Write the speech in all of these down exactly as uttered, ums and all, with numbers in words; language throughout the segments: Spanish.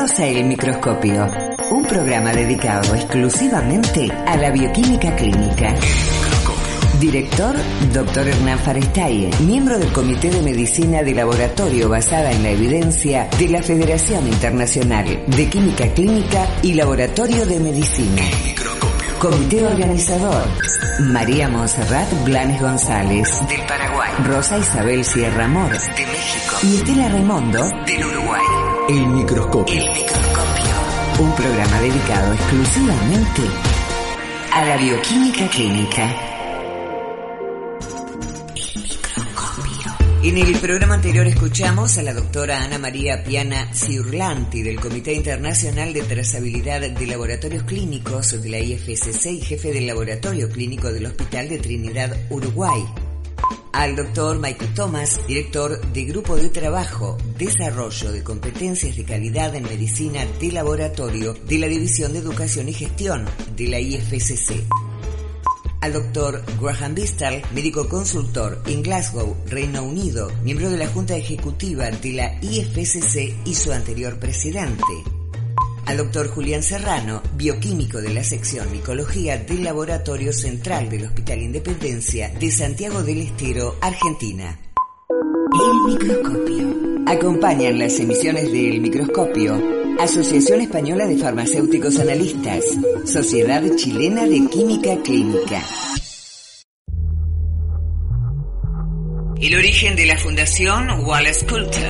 Bienvenidos a El Microscopio, un programa dedicado exclusivamente a la bioquímica clínica. Director, doctor Hernán Farestaie, miembro del Comité de Medicina de Laboratorio basada en la evidencia de la Federación Internacional de Química Clínica y Laboratorio de Medicina. Comité organizador, María Montserrat Blanes González, del Paraguay, Rosa Isabel Sierra Mor, de México, y Estela Raimondo, del Uruguay. El Microscopio. El Microscopio, un programa dedicado exclusivamente a la bioquímica clínica. En el programa anterior escuchamos a la doctora Ana María Piana Ciurlanti del Comité Internacional de Trazabilidad de Laboratorios Clínicos de la I F C C y jefe del Laboratorio Clínico del Hospital de Trinidad, Uruguay. Al doctor Michael Thomas, director de Grupo de Trabajo, Desarrollo de Competencias de Calidad en Medicina de Laboratorio de la División de Educación y Gestión de la I F C C. Al doctor Graham Bistal, médico consultor en Glasgow, Reino Unido, miembro de la Junta Ejecutiva de la I F C C y su anterior presidente. Al doctor Julián Serrano, bioquímico de la sección Micología del Laboratorio Central del Hospital Independencia de Santiago del Estero, Argentina. El Microscopio. Acompañan las emisiones de El Microscopio Asociación Española de Farmacéuticos Analistas, Sociedad Chilena de Química Clínica. El origen de la Fundación Wallace Coulter.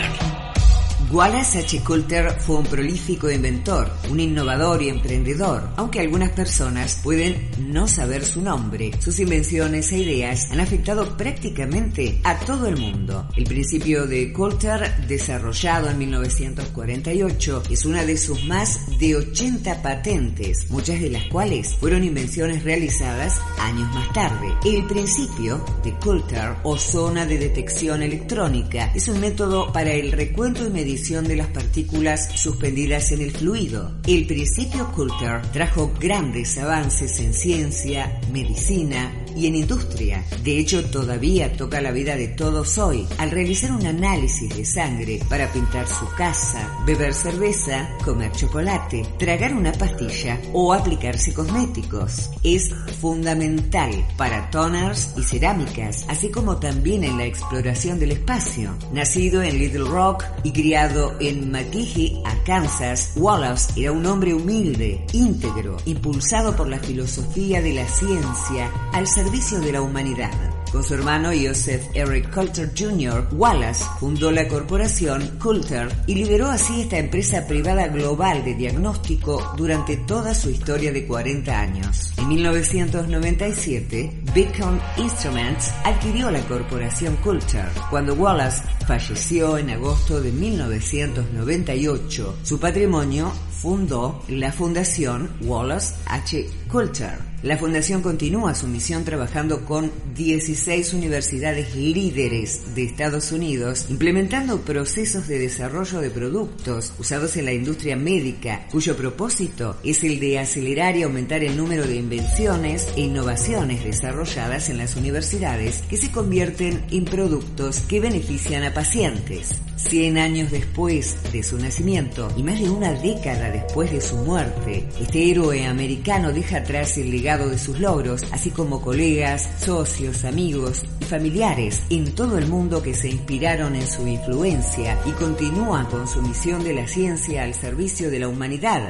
Wallace H. Coulter fue un prolífico inventor, un innovador y emprendedor, aunque algunas personas pueden no saber su nombre. Sus invenciones e ideas han afectado prácticamente a todo el mundo. El principio de Coulter, desarrollado en mil novecientos cuarenta y ocho, es una de sus más de ochenta patentes, muchas de las cuales fueron invenciones realizadas años más tarde. El principio de Coulter, o zona de detección electrónica, es un método para el recuento y medición de las partículas suspendidas en el fluido. El principio Coulter trajo grandes avances en ciencia, medicina y en industria. De hecho, todavía toca la vida de todos hoy al realizar un análisis de sangre para pintar su casa, beber cerveza, comer chocolate, tragar una pastilla o aplicarse cosméticos. Es fundamental para toners y cerámicas, así como también en la exploración del espacio. Nacido en Little Rock y criado en McGehee, Arkansas, Wallace era un hombre humilde, íntegro, impulsado por la filosofía de la ciencia al servicio de la humanidad. Con su hermano Joseph Eric Coulter junior, Wallace fundó la corporación Coulter y lideró así esta empresa privada global de diagnóstico durante toda su historia de cuarenta años. En mil novecientos noventa y siete, Beacon Instruments adquirió la corporación Coulter. Cuando Wallace falleció en agosto de mil novecientos noventa y ocho, su patrimonio fundó la Fundación Wallace H. Coulter. La fundación continúa su misión trabajando con dieciséis universidades líderes de Estados Unidos, implementando procesos de desarrollo de productos usados en la industria médica, cuyo propósito es el de acelerar y aumentar el número de invenciones e innovaciones desarrolladas en las universidades que se convierten en productos que benefician a pacientes. Cien años después de su nacimiento y más de una década después de su muerte, este héroe americano deja atrás el legado de sus logros, así como colegas, socios, amigos y familiares en todo el mundo que se inspiraron en su influencia y continúan con su misión de la ciencia al servicio de la humanidad.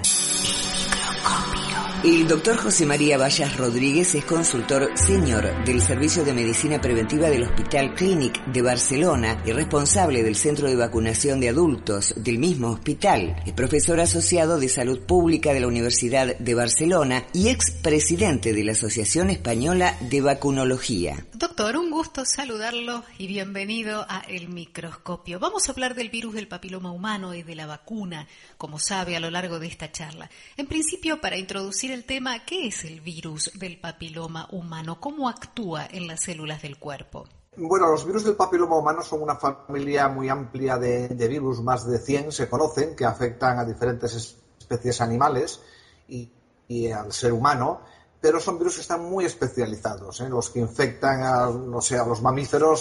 El doctor José María Vallas Rodríguez es consultor senior del Servicio de Medicina Preventiva del Hospital Clínic de Barcelona y responsable del Centro de Vacunación de Adultos del mismo hospital. Es profesor asociado de Salud Pública de la Universidad de Barcelona y expresidente de la Asociación Española de Vacunología. Doctor, un gusto saludarlo y bienvenido a El Microscopio. Vamos a hablar del virus del papiloma humano y de la vacuna, como sabe, a lo largo de esta charla. En principio, para introducir el tema, ¿qué es el virus del papiloma humano? ¿Cómo actúa en las células del cuerpo? Bueno, los virus del papiloma humano son una familia muy amplia de, de virus, más de cien se conocen, que afectan a diferentes especies animales y, y al ser humano, pero son virus que están muy especializados, ¿eh? Los que infectan a, no sé, a los mamíferos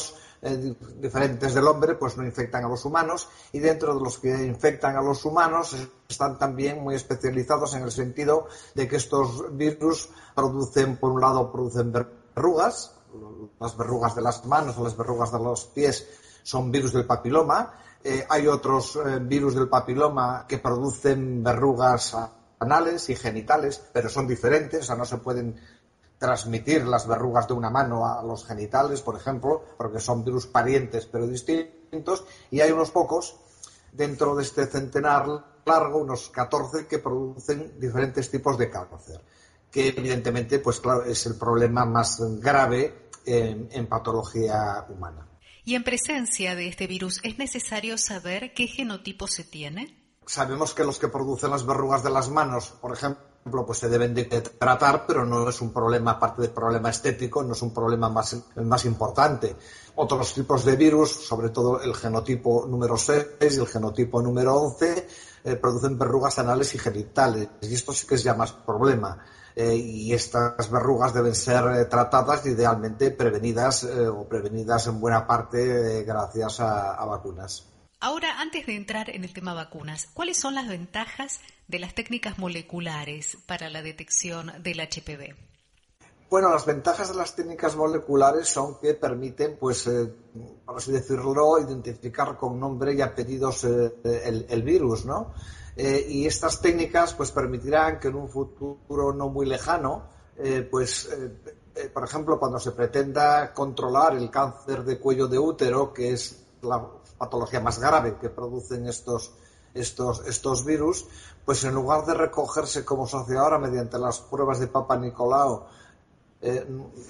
eh, diferentes del hombre, pues no infectan a los humanos, y dentro de los que infectan a los humanos están también muy especializados en el sentido de que estos virus producen, por un lado, producen verrugas, las verrugas de las manos o las verrugas de los pies son virus del papiloma. Eh, hay otros eh, virus del papiloma que producen verrugas anales y genitales, pero son diferentes, o sea, no se pueden transmitir las verrugas de una mano a los genitales, por ejemplo, porque son virus parientes pero distintos, y hay unos pocos dentro de este centenar largo, unos catorce, que producen diferentes tipos de cáncer, que evidentemente, pues claro, es el problema más grave en, en patología humana. Y en presencia de este virus, ¿es necesario saber qué genotipo se tiene? Sabemos que los que producen las verrugas de las manos, por ejemplo, pues se deben de tratar, pero no es un problema, aparte del problema estético, no es un problema más, más importante. Otros tipos de virus, sobre todo el genotipo número seis y el genotipo número once, eh, producen verrugas anales y genitales, y esto sí que es ya más problema. Eh, y estas verrugas deben ser eh, tratadas, idealmente prevenidas eh, o prevenidas en buena parte eh, gracias a, a vacunas. Ahora, antes de entrar en el tema vacunas, ¿cuáles son las ventajas de las técnicas moleculares para la detección del H P V? Bueno, las ventajas de las técnicas moleculares son que permiten, pues, eh, por así decirlo, identificar con nombre y apellidos eh, el, el virus, ¿no? Eh, y estas técnicas, pues, permitirán que en un futuro no muy lejano, eh, pues, eh, eh, por ejemplo, cuando se pretenda controlar el cáncer de cuello de útero, que es la patología más grave que producen estos, estos, estos virus, pues en lugar de recogerse como se hace ahora mediante las pruebas de Papa Nicolau, eh,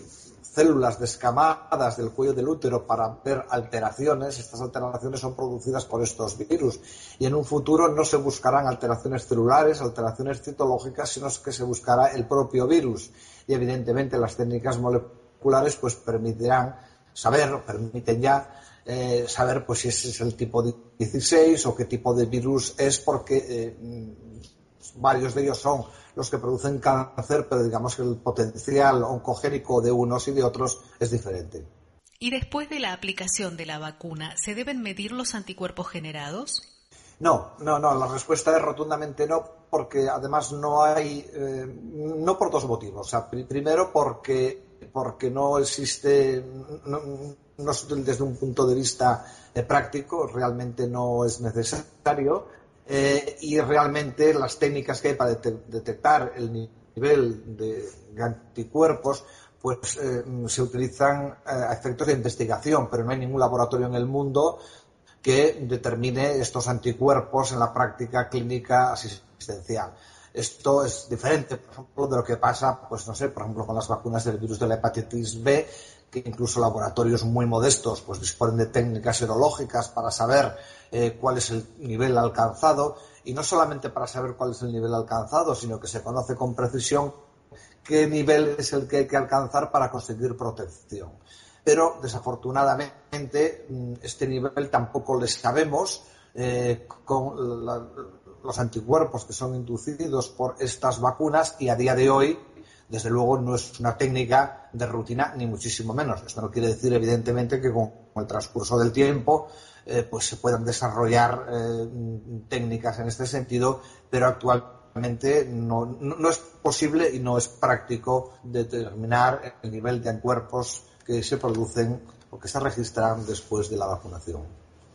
células descamadas del cuello del útero para ver alteraciones, estas alteraciones son producidas por estos virus, y en un futuro no se buscarán alteraciones celulares, alteraciones citológicas, sino que se buscará el propio virus, y evidentemente las técnicas moleculares pues permitirán saber, permiten ya Eh, saber pues si ese es el tipo dieciséis o qué tipo de virus es, porque eh, varios de ellos son los que producen cáncer, pero digamos que el potencial oncogénico de unos y de otros es diferente. ¿Y después de la aplicación de la vacuna, se deben medir los anticuerpos generados? No, no, no, la respuesta es rotundamente no, porque además no hay, eh, no por dos motivos. O sea, pr- primero porque, porque no existe, no, no, desde un punto de vista eh, práctico, realmente no es necesario, eh, y realmente las técnicas que hay para det- detectar el nivel de anticuerpos pues eh, se utilizan eh, a efectos de investigación, pero no hay ningún laboratorio en el mundo que determine estos anticuerpos en la práctica clínica asistencial. Esto es diferente, por ejemplo, de lo que pasa, pues no sé, por ejemplo, con las vacunas del virus de la hepatitis B, que incluso laboratorios muy modestos pues disponen de técnicas serológicas para saber eh, cuál es el nivel alcanzado, y no solamente para saber cuál es el nivel alcanzado, sino que se conoce con precisión qué nivel es el que hay que alcanzar para conseguir protección. Pero desafortunadamente este nivel tampoco le sabemos eh, con la, los anticuerpos que son inducidos por estas vacunas, y a día de hoy, desde luego, no es una técnica de rutina, ni muchísimo menos. Esto no quiere decir, evidentemente, que con el transcurso del tiempo eh, pues se puedan desarrollar eh, técnicas en este sentido, pero actualmente no, no, no es posible y no es práctico determinar el nivel de anticuerpos que se producen o que se registran después de la vacunación.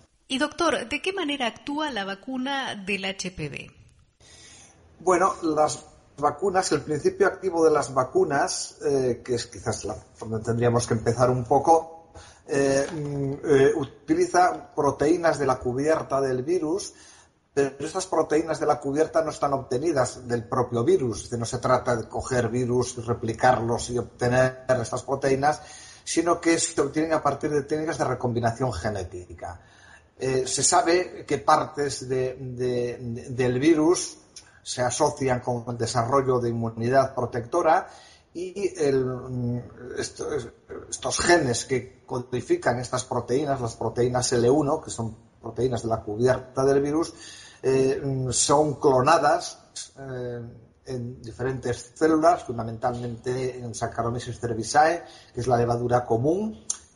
Y doctor, ¿de qué manera actúa la vacuna del H P V? Bueno, las vacunas, el principio activo de las vacunas, eh, que es quizás la, donde tendríamos que empezar un poco, eh, eh, utiliza proteínas de la cubierta del virus, pero estas proteínas de la cubierta no están obtenidas del propio virus, no se trata de coger virus, replicarlos y obtener estas proteínas, sino que se obtienen a partir de técnicas de recombinación genética. Eh, se sabe que partes de, de, de, del virus se asocian con el desarrollo de inmunidad protectora, y el, estos, estos genes que codifican estas proteínas, las proteínas L uno, que son proteínas de la cubierta del virus, eh, son clonadas eh, en diferentes células, fundamentalmente en Saccharomyces cerevisiae, que es la levadura común,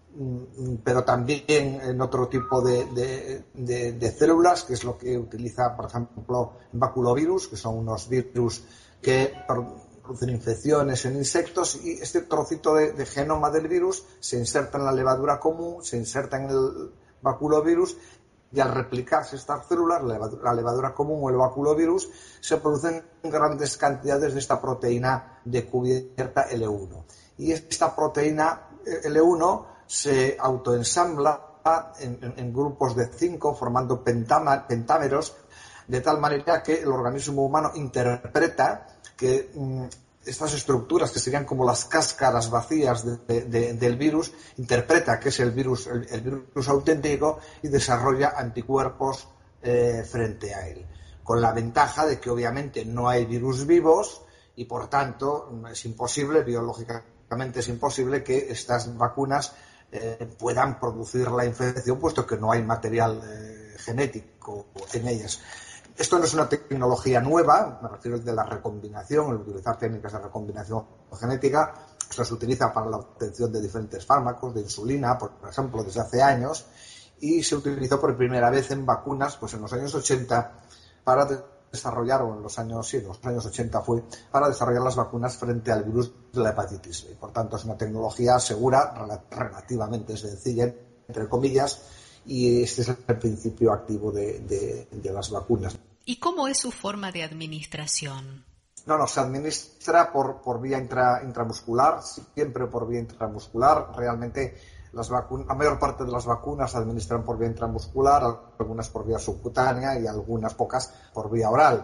pero también en otro tipo de, de, de, de células, que es lo que utiliza, por ejemplo, baculovirus, que son unos virus que producen infecciones en insectos, y este trocito de, de genoma del virus se inserta en la levadura común, se inserta en el baculovirus, y al replicarse estas células, la levadura, la levadura común o el baculovirus, se producen grandes cantidades de esta proteína de cubierta L uno. Y esta proteína L uno se autoensambla en, en, en grupos de cinco, formando pentama, pentámeros, de tal manera que el organismo humano interpreta que mmm, estas estructuras, que serían como las cáscaras vacías de, de, del virus, interpreta que es el virus, el, el virus auténtico, y desarrolla anticuerpos eh, frente a él. Con la ventaja de que obviamente no hay virus vivos y por tanto es imposible, biológicamente es imposible que estas vacunas eh, puedan producir la infección, puesto que no hay material eh, genético en ellas. Esto no es una tecnología nueva, me refiero al de la recombinación, el utilizar técnicas de recombinación genética. Esto se utiliza para la obtención de diferentes fármacos, de insulina, por ejemplo, desde hace años, y se utilizó por primera vez en vacunas, pues en los años ochenta, para desarrollar, o en los años, sí, los años ochenta fue, para desarrollar las vacunas frente al virus de la hepatitis B. Por tanto, es una tecnología segura, relativamente sencilla, entre comillas, y este es el principio activo de, de, de las vacunas. ¿Y cómo es su forma de administración? No, no, se administra por, por vía intra, intramuscular, siempre por vía intramuscular. Realmente las vacunas, la mayor parte de las vacunas se administran por vía intramuscular, algunas por vía subcutánea y algunas pocas por vía oral.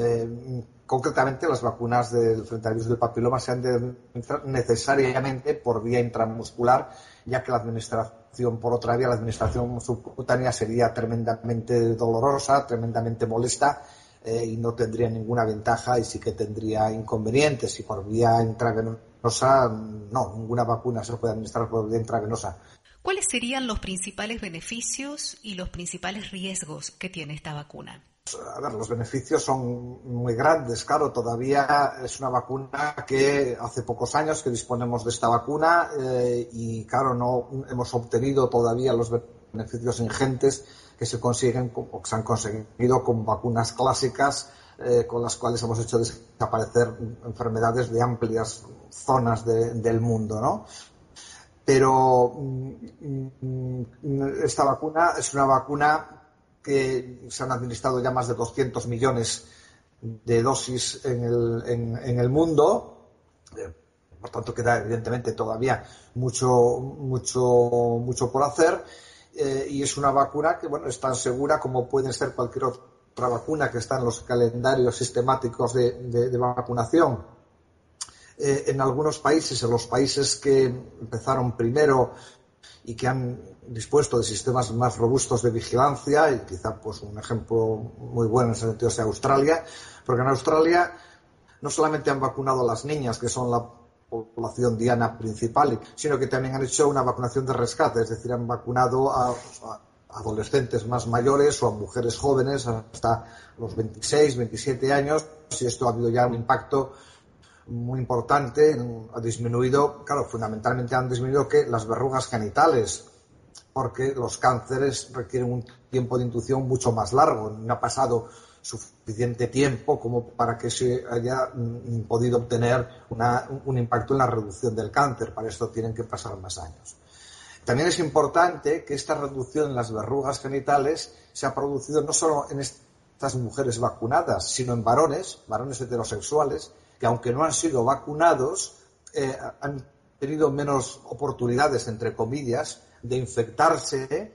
Eh, concretamente, las vacunas del frente al virus del papiloma se han de administrar necesariamente por vía intramuscular, ya que la administración por otra vía, la administración subcutánea, sería tremendamente dolorosa, tremendamente molesta, eh, y no tendría ninguna ventaja, y sí que tendría inconvenientes. Y por vía intravenosa, no, ninguna vacuna se puede administrar por vía intravenosa. ¿Cuáles serían los principales beneficios y los principales riesgos que tiene esta vacuna? A ver, los beneficios son muy grandes. Claro, todavía es una vacuna que hace pocos años que disponemos de esta vacuna, eh, y claro, no hemos obtenido todavía los beneficios ingentes que se consiguen o que se han conseguido con vacunas clásicas, eh, con las cuales hemos hecho desaparecer enfermedades de amplias zonas de, del mundo, ¿no? Pero mm, esta vacuna es una vacuna que se han administrado ya más de doscientos millones de dosis en el, en, en el mundo. Eh, por tanto, queda evidentemente todavía mucho, mucho, mucho por hacer. Eh, y es una vacuna que, bueno, es tan segura como puede ser cualquier otra vacuna que está en los calendarios sistemáticos de, de, de vacunación. Eh, en algunos países, en los países que empezaron primero y que han dispuesto de sistemas más robustos de vigilancia, y quizá pues un ejemplo muy bueno en ese sentido sea Australia, porque en Australia no solamente han vacunado a las niñas, que son la población diana principal, sino que también han hecho una vacunación de rescate, es decir, han vacunado a, a adolescentes más mayores o a mujeres jóvenes hasta los veintiséis, veintisiete años, y esto ha habido ya un impacto muy importante. Ha disminuido, claro, fundamentalmente han disminuido que las verrugas genitales, porque los cánceres requieren un tiempo de inducción mucho más largo. No ha pasado suficiente tiempo como para que se haya mm, podido obtener una, un impacto en la reducción del cáncer. Para esto tienen que pasar más años. También es importante que esta reducción en las verrugas genitales se ha producido no solo en estas mujeres vacunadas, sino en varones, varones heterosexuales, que aunque no han sido vacunados, eh, han tenido menos oportunidades, entre comillas, de infectarse,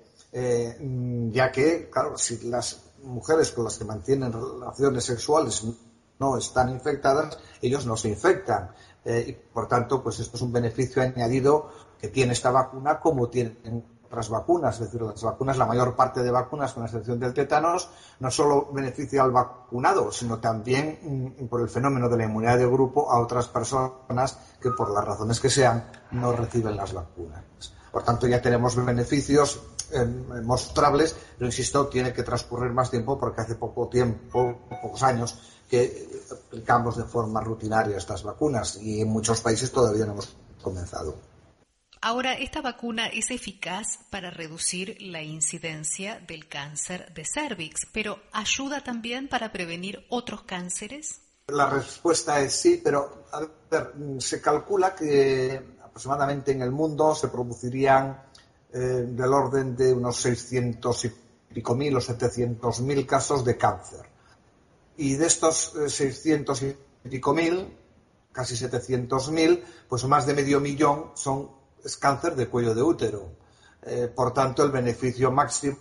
eh, ya que, claro, si las mujeres con las que mantienen relaciones sexuales no están infectadas, ellos no se infectan. Eh, y, por tanto, pues esto es un beneficio añadido que tiene esta vacuna, como tienen otras vacunas. Es decir, las vacunas, la mayor parte de vacunas, con la excepción del tétanos, no solo beneficia al vacunado, sino también, mm, por el fenómeno de la inmunidad de grupo, a otras personas que, por las razones que sean, no reciben las vacunas. Por tanto, ya tenemos beneficios eh, mostrables, pero insisto, tiene que transcurrir más tiempo, porque hace poco tiempo, pocos años, que aplicamos de forma rutinaria estas vacunas, y en muchos países todavía no hemos comenzado. Ahora, ¿esta vacuna es eficaz para reducir la incidencia del cáncer de cérvix, pero ayuda también para prevenir otros cánceres? La respuesta es sí, pero a ver, se calcula que aproximadamente en el mundo se producirían eh, del orden de unos seiscientos y pico mil o setecientos mil casos de cáncer. Y de estos eh, seiscientos y pico mil, casi setecientos mil, pues más de medio millón son es cáncer de cuello de útero. Eh, por tanto, el beneficio máximo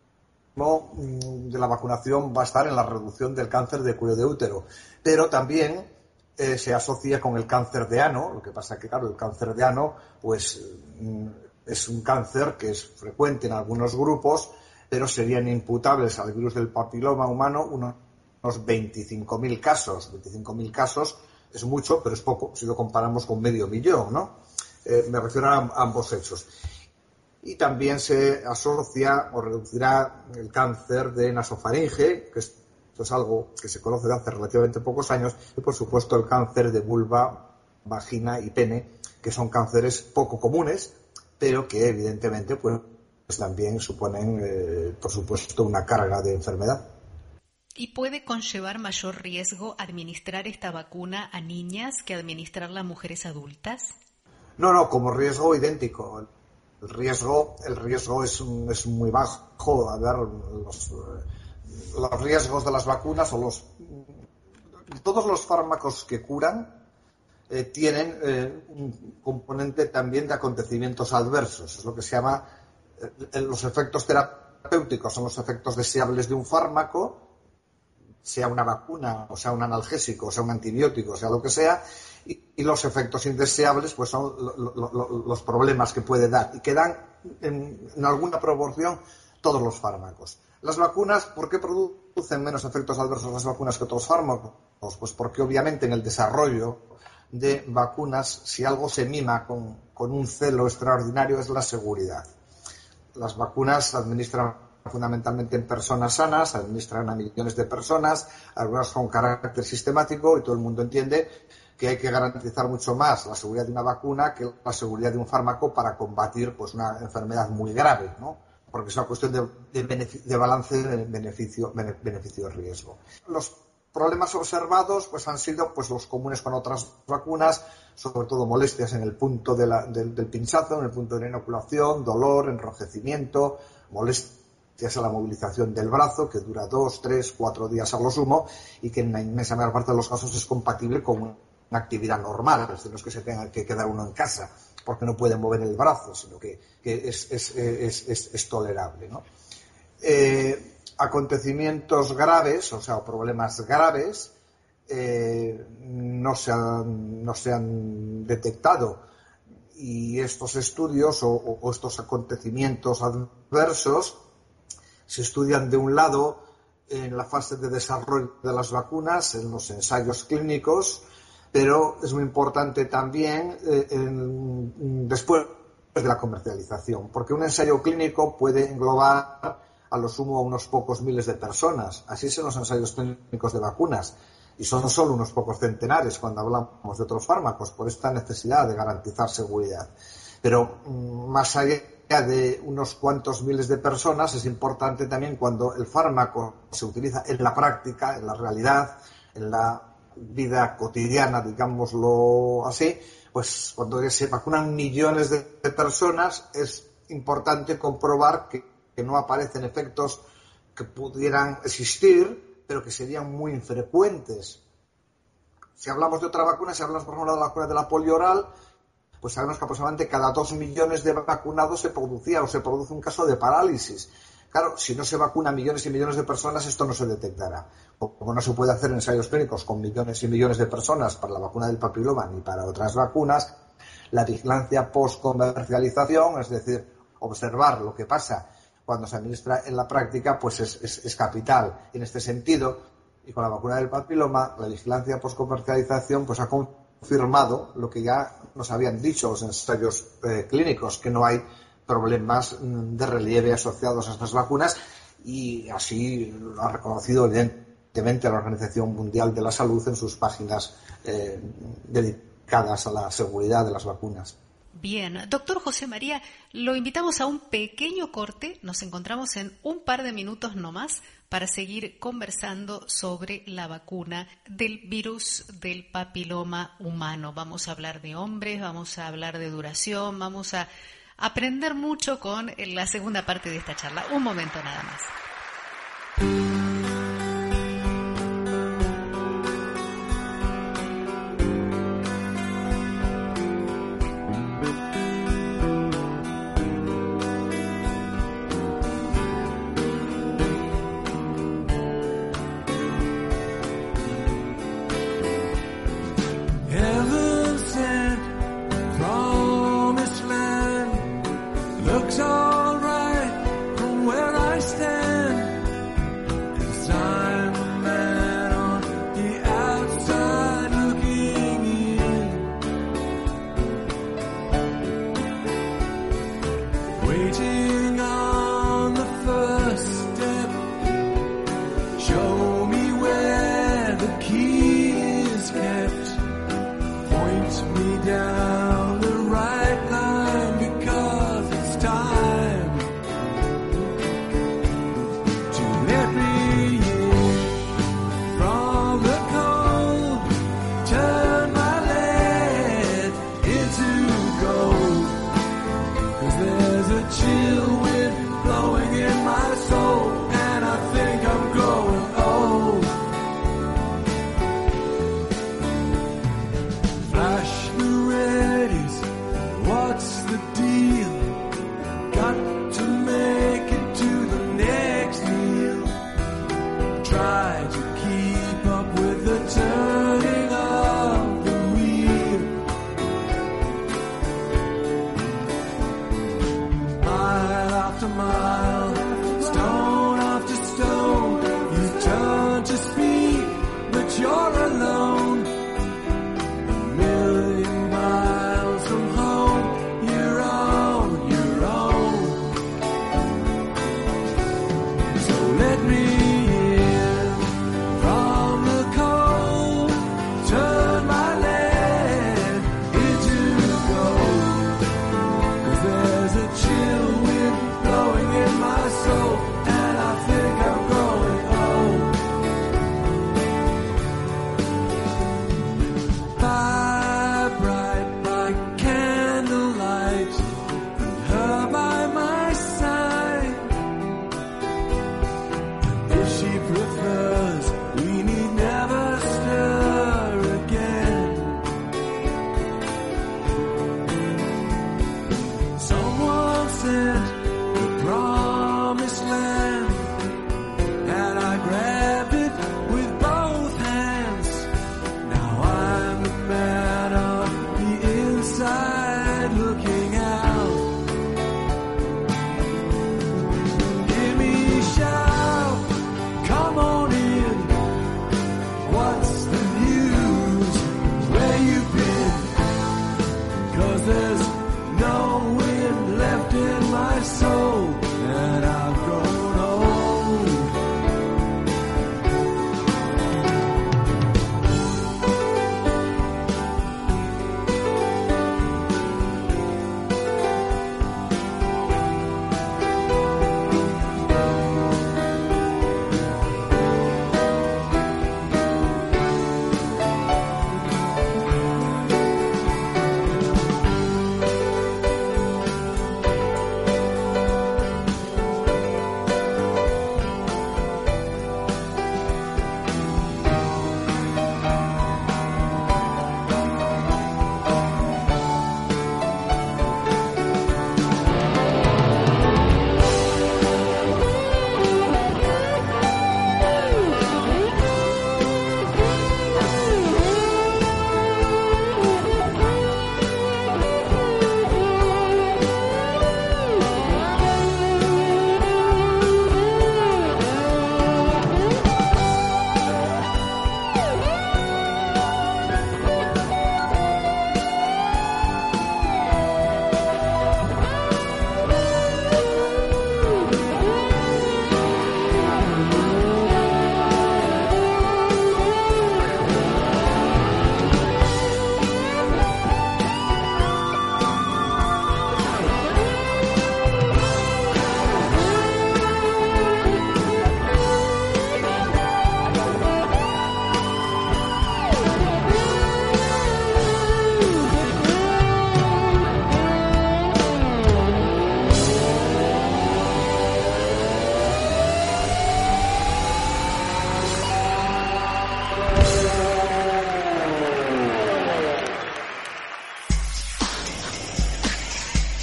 de la vacunación va a estar en la reducción del cáncer de cuello de útero, pero también eh, se asocia con el cáncer de ano. Lo que pasa es que, claro, el cáncer de ano pues es un cáncer que es frecuente en algunos grupos, pero serían imputables al virus del papiloma humano unos veinticinco mil casos. veinticinco mil casos es mucho, pero es poco si lo comparamos con medio millón, ¿no? Eh, me refiero a ambos hechos. Y también se asocia o reducirá el cáncer de nasofaringe, que esto es algo que se conoce de hace relativamente pocos años, y por supuesto el cáncer de vulva, vagina y pene, que son cánceres poco comunes, pero que evidentemente pues, pues también suponen, eh, por supuesto, una carga de enfermedad. ¿Y puede conllevar mayor riesgo administrar esta vacuna a niñas que administrarla a mujeres adultas? No, no, como riesgo idéntico. El riesgo, el riesgo es, es muy bajo. A ver, los, los riesgos de las vacunas o los todos los fármacos que curan eh, tienen eh, un componente también de acontecimientos adversos. Es lo que se llama eh, los efectos terapéuticos, son los efectos deseables de un fármaco, sea una vacuna, o sea un analgésico, o sea un antibiótico, o sea lo que sea, y, y los efectos indeseables pues son lo, lo, lo, los problemas que puede dar y que dan en, en alguna proporción todos los fármacos. Las vacunas, ¿por qué producen menos efectos adversos las vacunas que otros fármacos? Pues porque obviamente en el desarrollo de vacunas, si algo se mima con, con un celo extraordinario es la seguridad. Las vacunas se administran fundamentalmente en personas sanas, se administran a millones de personas, algunas con carácter sistemático, y todo el mundo entiende que hay que garantizar mucho más la seguridad de una vacuna que la seguridad de un fármaco para combatir pues una enfermedad muy grave, ¿no? Porque es una cuestión de, de, de balance de beneficio, beneficio-riesgo. Los problemas observados pues han sido pues los comunes con otras vacunas, sobre todo molestias en el punto de la, del, del pinchazo, en el punto de la inoculación, dolor, enrojecimiento, molestias a la movilización del brazo, que dura dos, tres, cuatro días a lo sumo, y que en la inmensa mayor parte de los casos es compatible con una actividad normal, es decir, no es que se tenga que quedar uno en casa porque no puede mover el brazo, sino que, que es, es, es, es, es tolerable, ¿no? Eh, acontecimientos graves, o sea, problemas graves, eh, no se han, no se han detectado, y estos estudios o, o estos acontecimientos adversos se estudian de un lado en la fase de desarrollo de las vacunas, en los ensayos clínicos, pero es muy importante también eh, en, después de la comercialización, porque un ensayo clínico puede englobar a lo sumo unos pocos miles de personas. Así son los ensayos clínicos de vacunas, y son solo unos pocos centenares cuando hablamos de otros fármacos, por esta necesidad de garantizar seguridad. Pero más allá de unos cuantos miles de personas, es importante también cuando el fármaco se utiliza en la práctica, en la realidad, en la vida cotidiana, digámoslo así, pues cuando se vacunan millones de personas es importante comprobar que, que no aparecen efectos que pudieran existir, pero que serían muy infrecuentes. Si hablamos de otra vacuna, si hablamos por ejemplo de la vacuna de la polio oral, pues sabemos que aproximadamente cada dos millones de vacunados se producía o se produce un caso de parálisis. Claro, si no se vacuna millones y millones de personas, esto no se detectará. Como no se puede hacer ensayos clínicos con millones y millones de personas para la vacuna del papiloma ni para otras vacunas, la vigilancia post-comercialización, es decir, observar lo que pasa cuando se administra en la práctica, pues es, es, es capital. En este sentido, y con la vacuna del papiloma, la vigilancia post-comercialización pues ha confirmado lo que ya nos habían dicho los ensayos eh, clínicos, que no hay problemas de relieve asociados a estas vacunas, y así lo ha reconocido evidentemente la Organización Mundial de la Salud en sus páginas eh, dedicadas a la seguridad de las vacunas. Bien, doctor José María, lo invitamos a un pequeño corte. Nos encontramos en un par de minutos nomás para seguir conversando sobre la vacuna del virus del papiloma humano. Vamos a hablar de hombres, vamos a hablar de duración, vamos a aprender mucho con la segunda parte de esta charla. Un momento nada más. Looks all right from where I stand.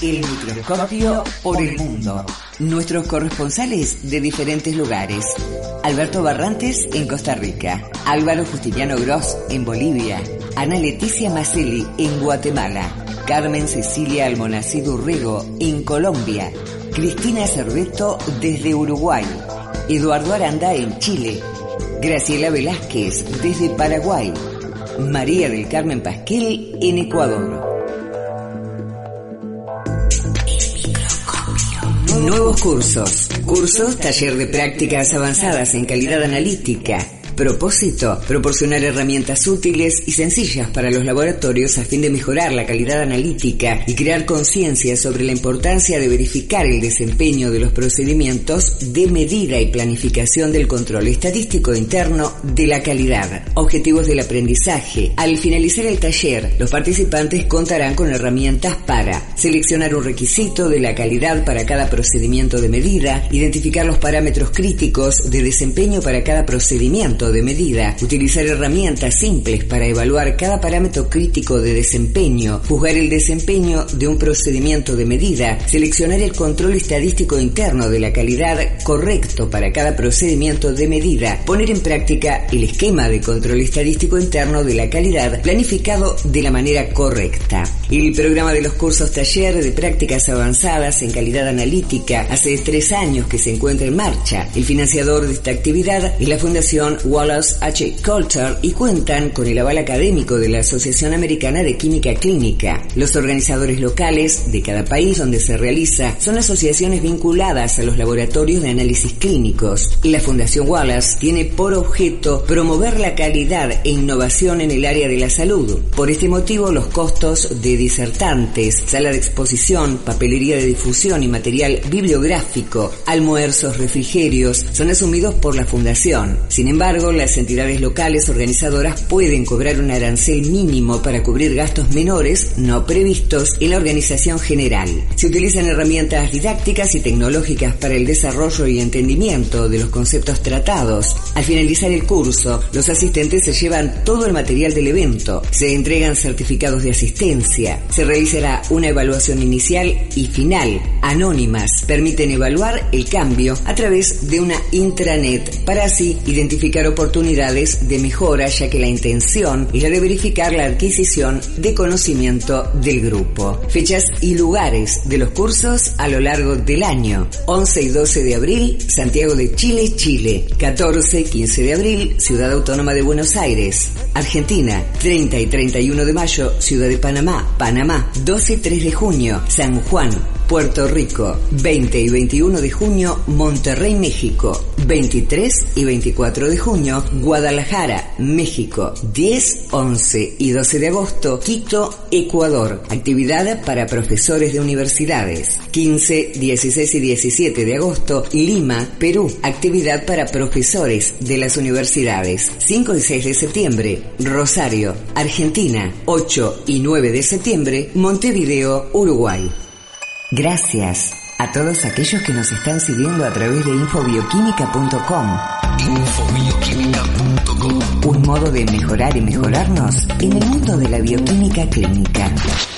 El microscopio por el mundo. Nuestros corresponsales de diferentes lugares. Alberto Barrantes en Costa Rica, Álvaro Justiniano Gross en Bolivia, Ana Leticia Macelli en Guatemala, Carmen Cecilia Almonacid Urrego en Colombia, Cristina Cerveto desde Uruguay, Eduardo Aranda en Chile, Graciela Velázquez desde Paraguay, María del Carmen Pasquel en Ecuador. Nuevos cursos. Cursos, taller de prácticas avanzadas en calidad analítica. Propósito, proporcionar herramientas útiles y sencillas para los laboratorios a fin de mejorar la calidad analítica y crear conciencia sobre la importancia de verificar el desempeño de los procedimientos de medida y planificación del control estadístico interno de la calidad. Objetivos del aprendizaje. Al finalizar el taller, los participantes contarán con herramientas para seleccionar un requisito de la calidad para cada procedimiento de medida, identificar los parámetros críticos de desempeño para cada procedimiento de medida, utilizar herramientas simples para evaluar cada parámetro crítico de desempeño, juzgar el desempeño de un procedimiento de medida, seleccionar el control estadístico interno de la calidad correcto para cada procedimiento de medida, poner en práctica el esquema de control estadístico interno de la calidad planificado de la manera correcta. El programa de los cursos taller de prácticas avanzadas en calidad analítica hace tres años que se encuentra en marcha. El financiador de esta actividad es la Fundación Wallace H. Coulter y cuentan con el aval académico de la Asociación Americana de Química Clínica. Los organizadores locales de cada país donde se realiza son asociaciones vinculadas a los laboratorios de análisis clínicos. La Fundación Wallace tiene por objeto promover la calidad e innovación en el área de la salud. Por este motivo, los costos de disertantes, sala de exposición, papelería de difusión y material bibliográfico, almuerzos, refrigerios, son asumidos por la Fundación. Sin embargo, las entidades locales organizadoras pueden cobrar un arancel mínimo para cubrir gastos menores no previstos en la organización general. Se utilizan herramientas didácticas y tecnológicas para el desarrollo y entendimiento de los conceptos tratados. Al finalizar el curso, los asistentes se llevan todo el material del evento, se entregan certificados de asistencia, se realizará una evaluación inicial y final, anónimas, permiten evaluar el cambio a través de una intranet para así identificar oportunidades de mejora, ya que la intención es la de verificar la adquisición de conocimiento del grupo. Fechas y lugares de los cursos a lo largo del año: once y doce de abril, Santiago de Chile, Chile; catorce y quince de abril, Ciudad Autónoma de Buenos Aires, Argentina; treinta y treinta y uno de mayo, Ciudad de Panamá, Panamá; doce y tres de junio, San Juan, Puerto Rico; veinte y veintiuno de junio, Monterrey, México; veintitrés y veinticuatro de junio, Guadalajara, México; diez, once y doce de agosto, Quito, Ecuador. Actividad para profesores de universidades. quince, dieciséis y diecisiete de agosto, Lima, Perú. Actividad para profesores de las universidades. cinco y seis de septiembre, Rosario, Argentina. ocho y nueve de septiembre, Montevideo, Uruguay. Gracias a todos aquellos que nos están siguiendo a través de infobioquímica punto com. infobioquímica punto com. Un modo de mejorar y mejorarnos en el mundo de la bioquímica clínica.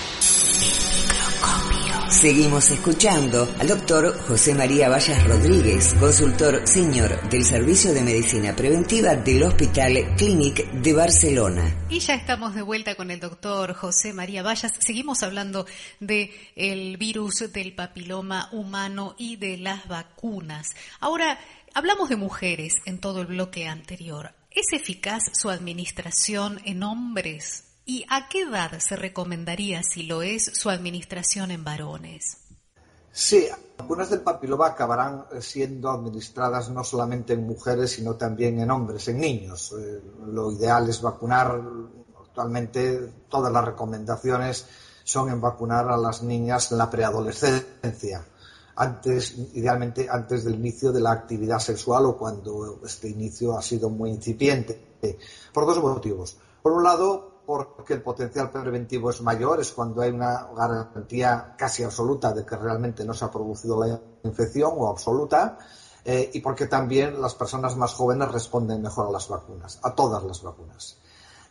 Seguimos escuchando al doctor José María Vallas Rodríguez, consultor senior del Servicio de Medicina Preventiva del Hospital Clínic de Barcelona. Y ya estamos de vuelta con el doctor José María Vallas. Seguimos hablando de el virus del papiloma humano y de las vacunas. Ahora, hablamos de mujeres en todo el bloque anterior. ¿Es eficaz su administración en hombres? ¿Y a qué edad se recomendaría, si lo es, su administración en varones? Sí, vacunas del papiloma acabarán siendo administradas no solamente en mujeres, sino también en hombres, en niños. Eh, lo ideal es vacunar, actualmente todas las recomendaciones son en vacunar a las niñas en la preadolescencia, antes, idealmente antes del inicio de la actividad sexual o cuando este inicio ha sido muy incipiente, por dos motivos. Por un lado, porque el potencial preventivo es mayor, es cuando hay una garantía casi absoluta de que realmente no se ha producido la infección o absoluta, eh, y porque también las personas más jóvenes responden mejor a las vacunas, a todas las vacunas.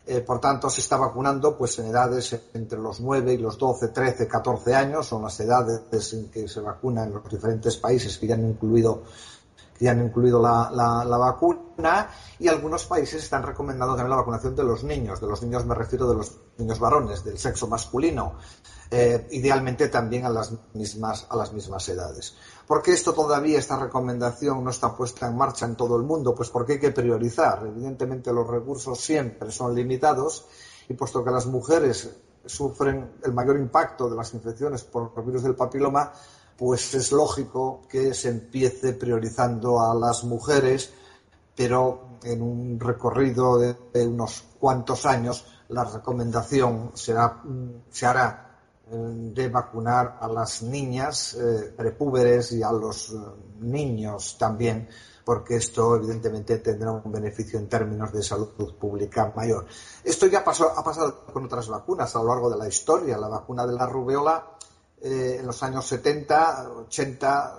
Eh, por tanto, se está vacunando pues en edades entre los nueve y los doce, trece, catorce años, son las edades en que se vacuna en los diferentes países que ya han incluido, que ya han incluido la, la, la vacuna, y algunos países están recomendando también la vacunación de los niños. De los niños me refiero de los niños varones, del sexo masculino, eh, idealmente también a las mismas, a las mismas edades. ¿Por qué esto todavía, esta recomendación, no está puesta en marcha en todo el mundo? Pues porque hay que priorizar. Evidentemente los recursos siempre son limitados, y puesto que las mujeres sufren el mayor impacto de las infecciones por el virus del papiloma, pues es lógico que se empiece priorizando a las mujeres, pero en un recorrido de, de unos cuantos años la recomendación será, se hará de vacunar a las niñas eh, prepúberes y a los eh, niños también, porque esto evidentemente tendrá un beneficio en términos de salud pública mayor. Esto ya pasó, ha pasado con otras vacunas a lo largo de la historia. La vacuna de la rubeola eh, en los años setenta, ochenta,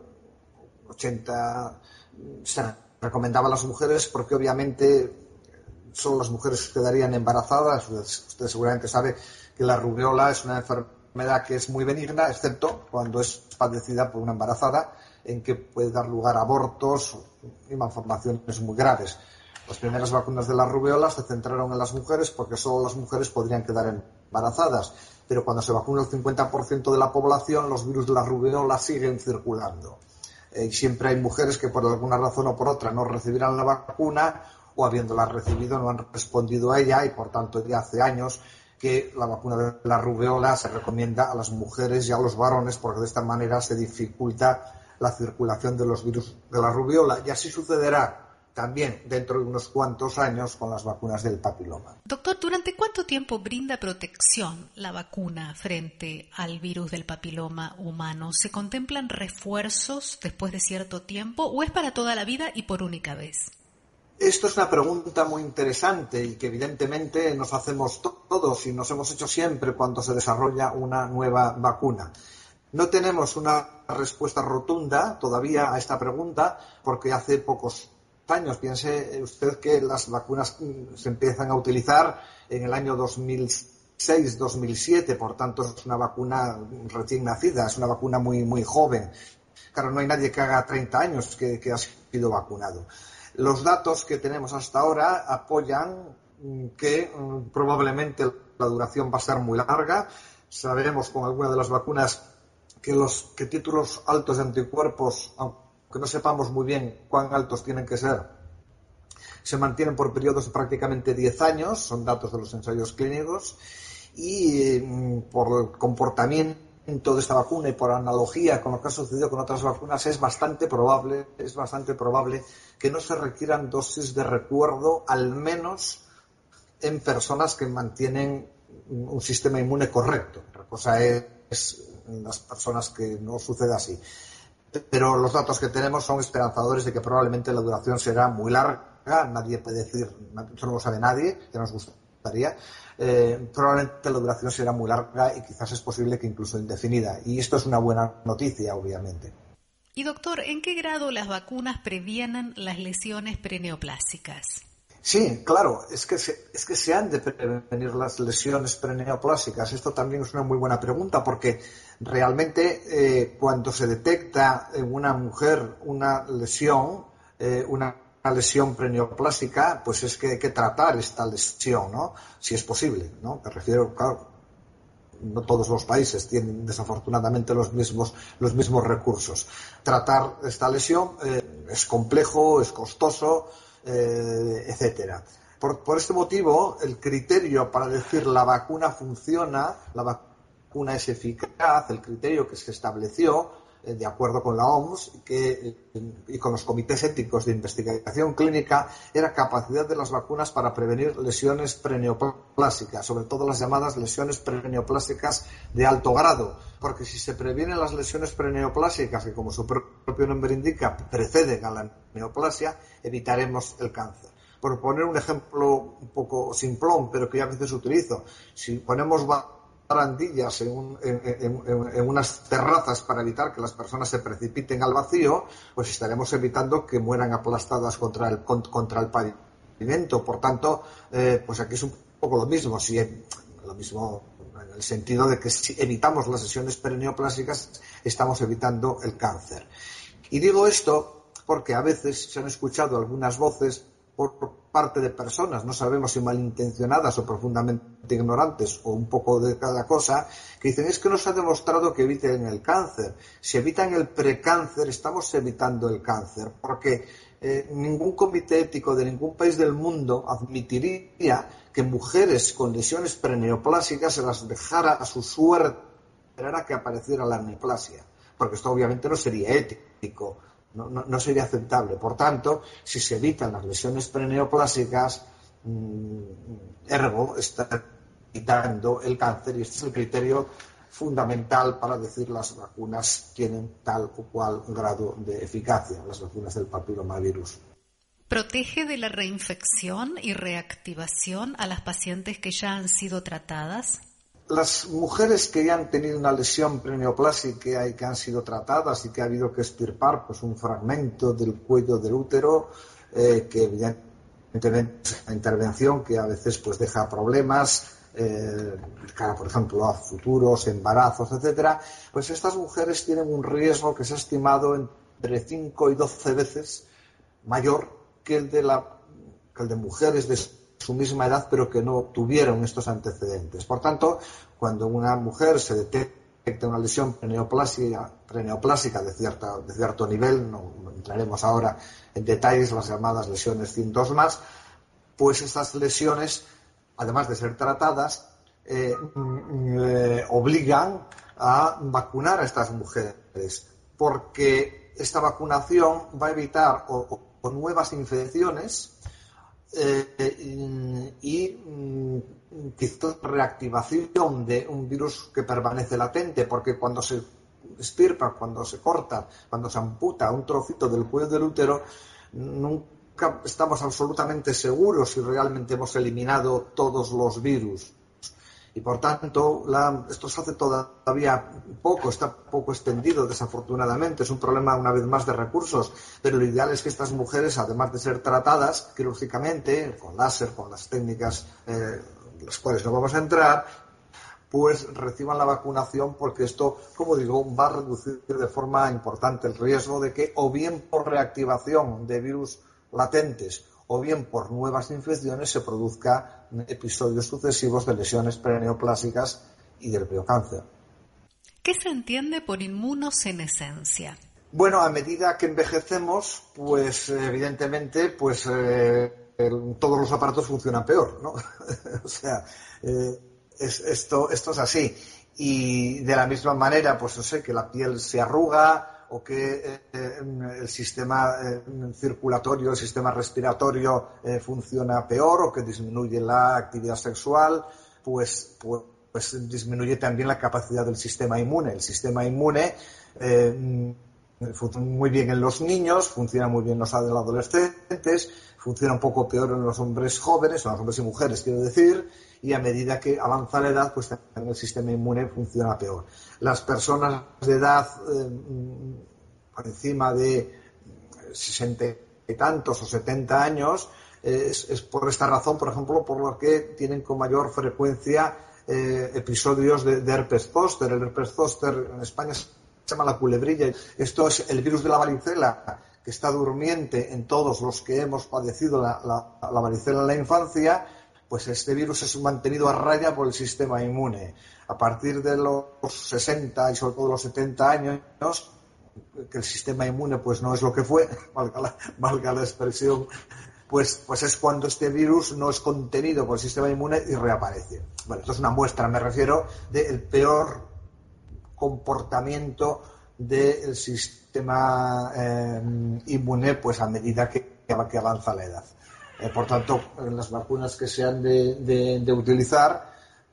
ochenta se recomendaba a las mujeres porque obviamente solo las mujeres quedarían embarazadas. Usted seguramente sabe que la rubeola es una enfermedad que es muy benigna, excepto cuando es padecida por una embarazada, en que puede dar lugar a abortos y malformaciones muy graves. Las primeras vacunas de la rubeola se centraron en las mujeres porque solo las mujeres podrían quedar embarazadas, pero cuando se vacuna el cincuenta por ciento de la población, los virus de la rubeola siguen circulando. Eh, y siempre hay mujeres que por alguna razón o por otra no recibirán la vacuna, o habiéndola recibido no han respondido a ella, y por tanto ya hace años que la vacuna de la rubeola se recomienda a las mujeres y a los varones, porque de esta manera se dificulta la circulación de los virus de la rubeola, y así sucederá también dentro de unos cuantos años con las vacunas del papiloma. Doctor, ¿durante cuánto tiempo brinda protección la vacuna frente al virus del papiloma humano? ¿Se contemplan refuerzos después de cierto tiempo o es para toda la vida y por única vez? Esto es una pregunta muy interesante y que evidentemente nos hacemos todos y nos hemos hecho siempre cuando se desarrolla una nueva vacuna. No tenemos una respuesta rotunda todavía a esta pregunta porque hace pocos años, piense usted que las vacunas se empiezan a utilizar en el año dos mil seis, dos mil siete, por tanto es una vacuna recién nacida, es una vacuna muy, muy joven. Claro, no hay nadie que haga treinta años que, que ha sido vacunado. Los datos que tenemos hasta ahora apoyan que um, probablemente la duración va a ser muy larga. Saberemos con alguna de las vacunas que los que títulos altos de anticuerpos, aunque no sepamos muy bien cuán altos tienen que ser, se mantienen por periodos de prácticamente diez años, son datos de los ensayos clínicos, y um, por el comportamiento de esta vacuna y por analogía con lo que ha sucedido con otras vacunas, es bastante probable, es bastante probable que no se requieran dosis de recuerdo, al menos en personas que mantienen un sistema inmune correcto. Otra cosa es, es en las personas que no sucede así. Pero los datos que tenemos son esperanzadores de que probablemente la duración será muy larga. Nadie puede decir, eso no lo sabe nadie, que nos gustaría. Eh, probablemente la duración será muy larga y quizás es posible que incluso indefinida. Y esto es una buena noticia, obviamente. Y doctor, ¿en qué grado las vacunas previenen las lesiones preneoplásicas? Sí, claro, es que se, es que se han de prevenir las lesiones preneoplásicas. Esto también es una muy buena pregunta porque realmente eh, cuando se detecta en una mujer una lesión, eh, una una lesión preneoplásica, pues es que hay que tratar esta lesión, ¿no? Si es posible, ¿no? Me refiero, claro, no todos los países tienen desafortunadamente los mismos, los mismos recursos. Tratar esta lesión eh, es complejo, es costoso, eh, etcétera. Por, por este motivo, el criterio para decir la vacuna funciona, la vacuna es eficaz, el criterio que se estableció de acuerdo con la O M S que, y con los comités éticos de investigación clínica, era capacidad de las vacunas para prevenir lesiones preneoplásicas, sobre todo las llamadas lesiones preneoplásicas de alto grado, porque si se previenen las lesiones preneoplásicas, que como su propio nombre indica preceden a la neoplasia, evitaremos el cáncer. Por poner un ejemplo un poco simplón, pero que yo a veces utilizo, si ponemos barandillas en, un, en, en, en unas terrazas para evitar que las personas se precipiten al vacío, pues estaremos evitando que mueran aplastadas contra el, contra el pavimento. alimento. Por tanto, eh, pues aquí es un poco lo mismo, si lo mismo en el sentido de que si evitamos las lesiones perineoplásicas, estamos evitando el cáncer. Y digo esto porque a veces se han escuchado algunas voces por parte de personas, no sabemos si malintencionadas o profundamente ignorantes o un poco de cada cosa, que dicen es que no se ha demostrado que eviten el cáncer. Si evitan el precáncer, estamos evitando el cáncer, porque eh, ningún comité ético de ningún país del mundo admitiría que mujeres con lesiones perineoplásicas se las dejara a su suerte, esperara que apareciera la neoplasia, porque esto obviamente no sería ético. No, no, no sería aceptable. Por tanto, si se evitan las lesiones perineoplásicas, mmm, ergo está evitando el cáncer, y este es el criterio fundamental para decir las vacunas tienen tal o cual grado de eficacia, las vacunas del papilomavirus. ¿Protege de la reinfección y reactivación a las pacientes que ya han sido tratadas? Las mujeres que ya han tenido una lesión perineoplásica y que han sido tratadas y que ha habido que extirpar pues un fragmento del cuello del útero, eh, que evidentemente es una intervención que a veces pues deja problemas, eh, cara, por ejemplo, a futuros embarazos, etcétera, pues estas mujeres tienen un riesgo que se ha estimado entre cinco y doce veces mayor que el de, la, que el de mujeres de su misma edad, pero que no tuvieron estos antecedentes. Por tanto, cuando una mujer se detecta una lesión perineoplásica, perineoplásica de, cierta, de cierto nivel, no entraremos ahora en detalles, las llamadas lesiones cien dos más, pues estas lesiones, además de ser tratadas, eh, eh, obligan a vacunar a estas mujeres, porque esta vacunación va a evitar o, o, o nuevas infecciones, Eh, y, y quizás reactivación de un virus que permanece latente, porque cuando se extirpa, cuando se corta, cuando se amputa un trocito del cuello del útero, nunca estamos absolutamente seguros si realmente hemos eliminado todos los virus. Y por tanto, la, esto se hace todavía poco, está poco extendido, desafortunadamente. Es un problema, una vez más, de recursos. Pero lo ideal es que estas mujeres, además de ser tratadas quirúrgicamente, con láser, con las técnicas, eh, las cuales no vamos a entrar, pues reciban la vacunación, porque esto, como digo, va a reducir de forma importante el riesgo de que, o bien por reactivación de virus latentes, o bien por nuevas infecciones, se produzca episodios sucesivos de lesiones perineoplásicas y del biocáncer. ¿Qué se entiende por inmunosenescencia? Bueno, a medida que envejecemos, pues evidentemente, pues eh, el, todos los aparatos funcionan peor, ¿no? O sea, eh, es, esto, esto es así. Y de la misma manera, pues no sé, que la piel se arruga, o que eh, el sistema eh, circulatorio, el sistema respiratorio eh, funciona peor, o que disminuye la actividad sexual, pues, pues, pues disminuye también la capacidad del sistema inmune. El sistema inmune eh, funciona muy bien en los niños, funciona muy bien en los adolescentes, funciona un poco peor en los hombres jóvenes, en los hombres y mujeres, quiero decir, y a medida que avanza la edad, pues también el sistema inmune funciona peor. Las personas de edad eh, por encima de sesenta y tantos o setenta años, eh, es, es por esta razón, por ejemplo, por lo que tienen con mayor frecuencia eh, episodios de, de herpes zóster. El herpes zóster en España se llama la culebrilla. Esto es el virus de la varicela, que está durmiente en todos los que hemos padecido la, la, la varicela en la infancia. Pues este virus es mantenido a raya por el sistema inmune. A partir de los sesenta y sobre todo los setenta años, que el sistema inmune pues no es lo que fue, valga la, valga la expresión, pues, pues es cuando este virus no es contenido por el sistema inmune y reaparece. Bueno, esto es una muestra, me refiero, del peor comportamiento del sistema eh, inmune pues a medida que, que avanza la edad. Eh, por tanto, en las vacunas que se han de, de, de utilizar,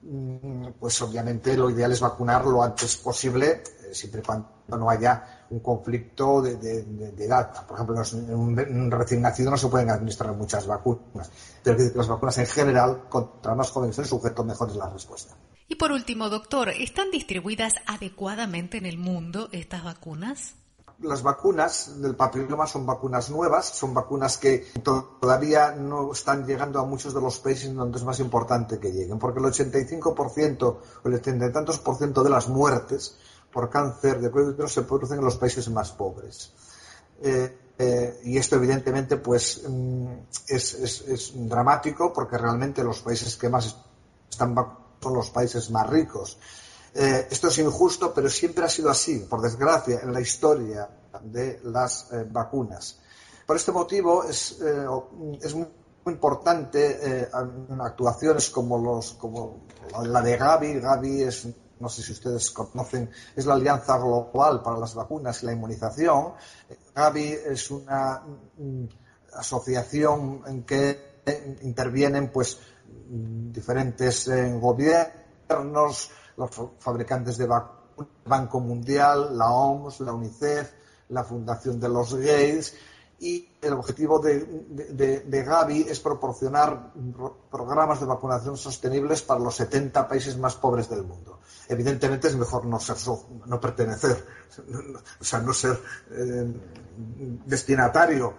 pues obviamente lo ideal es vacunar lo antes posible, eh, siempre y cuando no haya un conflicto de, de, de, de edad. Por ejemplo, en un, en un recién nacido no se pueden administrar muchas vacunas, pero las vacunas en general, contra más jóvenes el sujeto, mejor es la respuesta. Y por último, doctor, ¿están distribuidas adecuadamente en el mundo estas vacunas? las vacunas del papiloma son vacunas nuevas, son vacunas que todavía no están llegando a muchos de los países donde es más importante que lleguen, porque el ochenta y cinco por ciento o el ochenta y tantos por ciento de las muertes por cáncer de cuello de útero se producen en los países más pobres. Eh, eh, y esto evidentemente pues es, es, es dramático, porque realmente los países que más están vacunados son los países más ricos. Eh, esto es injusto, pero siempre ha sido así, por desgracia, en la historia de las eh, vacunas. Por este motivo es, eh, es muy importante eh, actuaciones como, los, como la de Gavi. Gavi es, no sé si ustedes conocen, es la Alianza Global para las Vacunas y la Inmunización. Gavi es una mm, asociación en que intervienen pues diferentes eh, gobiernos, los fabricantes de vacunas, el Banco Mundial, la O M S, la UNICEF, la Fundación de los Gates, y el objetivo de, de, de Gavi es proporcionar programas de vacunación sostenibles para los setenta países más pobres del mundo. Evidentemente es mejor no ser, no pertenecer, o sea, no ser eh, destinatario,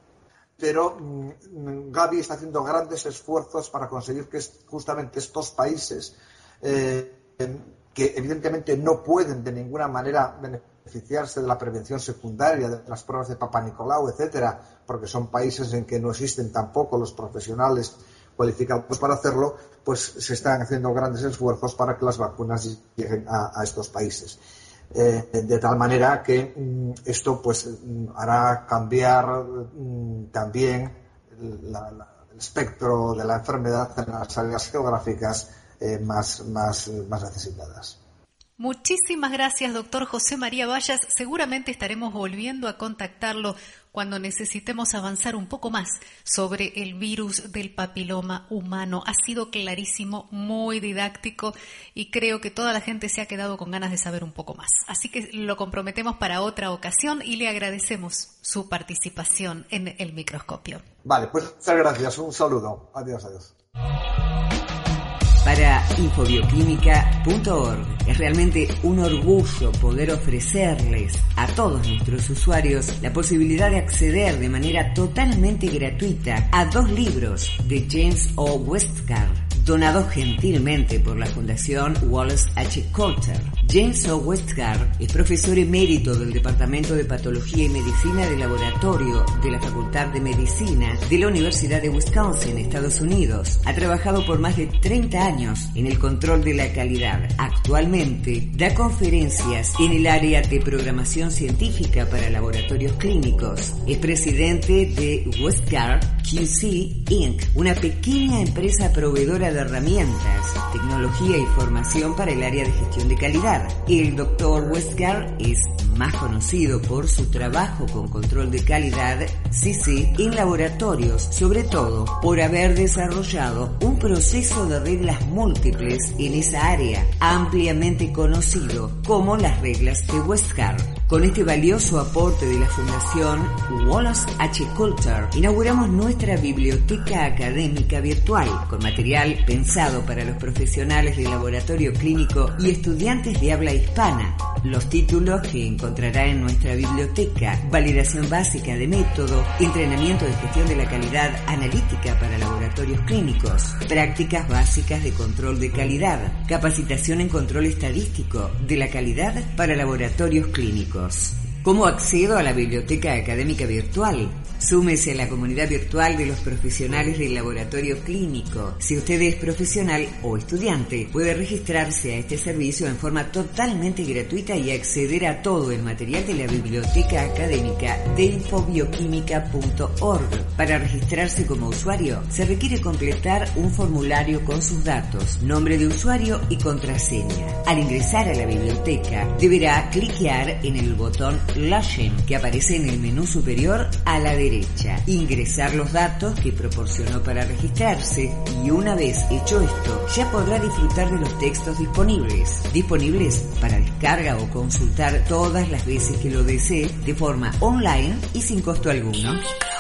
pero mm, Gavi está haciendo grandes esfuerzos para conseguir que justamente estos países eh, que evidentemente no pueden de ninguna manera beneficiarse de la prevención secundaria, de las pruebas de Papa Nicolau, etcétera, porque son países en que no existen tampoco los profesionales cualificados para hacerlo, pues se están haciendo grandes esfuerzos para que las vacunas lleguen a, a estos países. Eh, de tal manera que mm, esto pues hará cambiar mm, también la, la, el espectro de la enfermedad en las áreas geográficas Eh, más, más, más necesitadas. Muchísimas gracias, doctor José María Bayas. Seguramente estaremos volviendo a contactarlo cuando necesitemos avanzar un poco más sobre el virus del papiloma humano. Ha sido clarísimo, muy didáctico, y creo que toda la gente se ha quedado con ganas de saber un poco más. Así que lo comprometemos para otra ocasión y le agradecemos su participación en el microscopio. Vale, pues muchas gracias. Un saludo. Adiós, adiós. Para infobioquímica punto org es realmente un orgullo poder ofrecerles a todos nuestros usuarios la posibilidad de acceder de manera totalmente gratuita a dos libros de James O. Westcott, donados gentilmente por la Fundación Wallace H. Coulter. James O. Westcott es profesor emérito del Departamento de Patología y Medicina del Laboratorio de la Facultad de Medicina de la Universidad de Wisconsin, Estados Unidos. Ha trabajado por más de treinta años en el control de la calidad. Actualmente da conferencias en el área de programación científica para laboratorios clínicos. Es presidente de Westcott Q C incorporated, una pequeña empresa proveedora de herramientas, tecnología y formación para el área de gestión de calidad. El doctor Westcott es más conocido por su trabajo con control de calidad C C en laboratorios, sobre todo por haber desarrollado un proceso de reglas múltiples en esa área, ampliamente conocido como las reglas de Westcott. Con este valioso aporte de la Fundación Wallace H. Coulter, inauguramos nuestra biblioteca académica virtual, con material pensado para los profesionales del laboratorio clínico y estudiantes de habla hispana. Los títulos que encontrará en nuestra biblioteca: validación básica de método, entrenamiento de gestión de la calidad analítica para laboratorios clínicos, prácticas básicas de control de calidad, capacitación en control estadístico de la calidad para laboratorios clínicos. ¿Cómo accedo a la biblioteca académica virtual? Súmese a la comunidad virtual de los profesionales del laboratorio clínico. Si usted es profesional o estudiante, puede registrarse a este servicio en forma totalmente gratuita y acceder a todo el material de la biblioteca académica de infobioquímica punto org. Para registrarse como usuario, se requiere completar un formulario con sus datos, nombre de usuario y contraseña. Al ingresar a la biblioteca, deberá cliquear en el botón Login que aparece en el menú superior a la derecha. Ingresar los datos que proporcionó para registrarse y una vez hecho esto, ya podrá disfrutar de los textos disponibles, disponibles para descarga o consultar todas las veces que lo desee de forma online y sin costo alguno.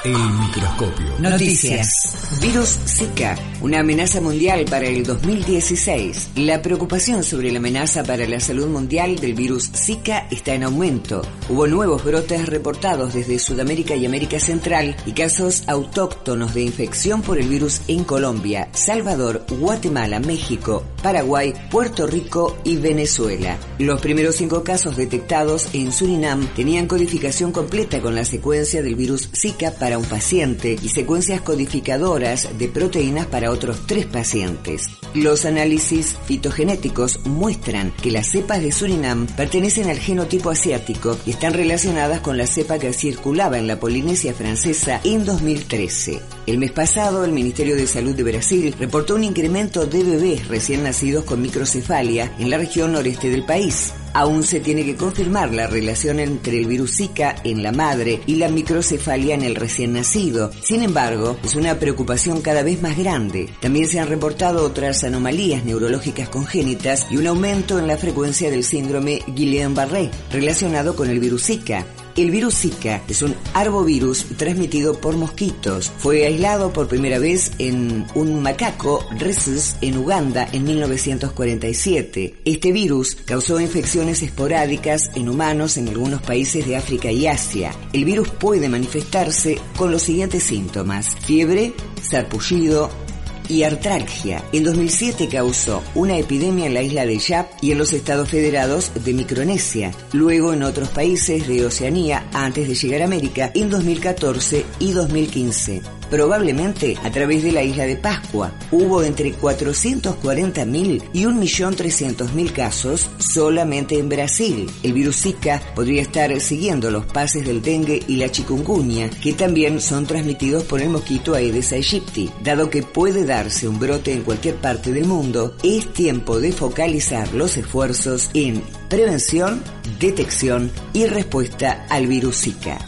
El microscopio. Noticias. Virus Zika, una amenaza mundial para el dos mil dieciséis. La preocupación sobre la amenaza para la salud mundial del virus Zika está en aumento. Hubo nuevos brotes reportados desde Sudamérica y América Central y casos autóctonos de infección por el virus en Colombia, Salvador, Guatemala, México, Paraguay, Puerto Rico y Venezuela. Los primeros cinco casos detectados en Surinam tenían codificación completa con la secuencia del virus Zika para un paciente y secuencias codificadoras de proteínas para otros tres pacientes. Los análisis fitogenéticos muestran que las cepas de Surinam pertenecen al genotipo asiático y están relacionadas con la cepa que circulaba en la Polinesia Francesa en dos mil trece. El mes pasado, el Ministerio de Salud de Brasil reportó un incremento de bebés recién nacidos con microcefalia en la región noreste del país. Aún se tiene que confirmar la relación entre el virus Zika en la madre y la microcefalia en el recién nacido. Sin embargo, es una preocupación cada vez más grande. También se han reportado otras anomalías neurológicas congénitas y un aumento en la frecuencia del síndrome Guillain-Barré relacionado con el virus Zika. El virus Zika es un arbovirus transmitido por mosquitos. Fue aislado por primera vez en un macaco rhesus en Uganda en mil novecientos cuarenta y siete. Este virus causó infecciones esporádicas en humanos en algunos países de África y Asia. El virus puede manifestarse con los siguientes síntomas: fiebre, sarpullido y artralgia. En dos mil siete causó una epidemia en la isla de Yap y en los Estados Federados de Micronesia, luego en otros países de Oceanía antes de llegar a América en dos mil catorce y dos mil quince. Probablemente a través de la isla de Pascua. Hubo entre cuatrocientos cuarenta mil y un millón trescientos mil casos solamente en Brasil. El virus Zika podría estar siguiendo los pases del dengue y la chikungunya, que también son transmitidos por el mosquito Aedes aegypti. Dado que puede darse un brote en cualquier parte del mundo, es tiempo de focalizar los esfuerzos en prevención, detección y respuesta al virus Zika.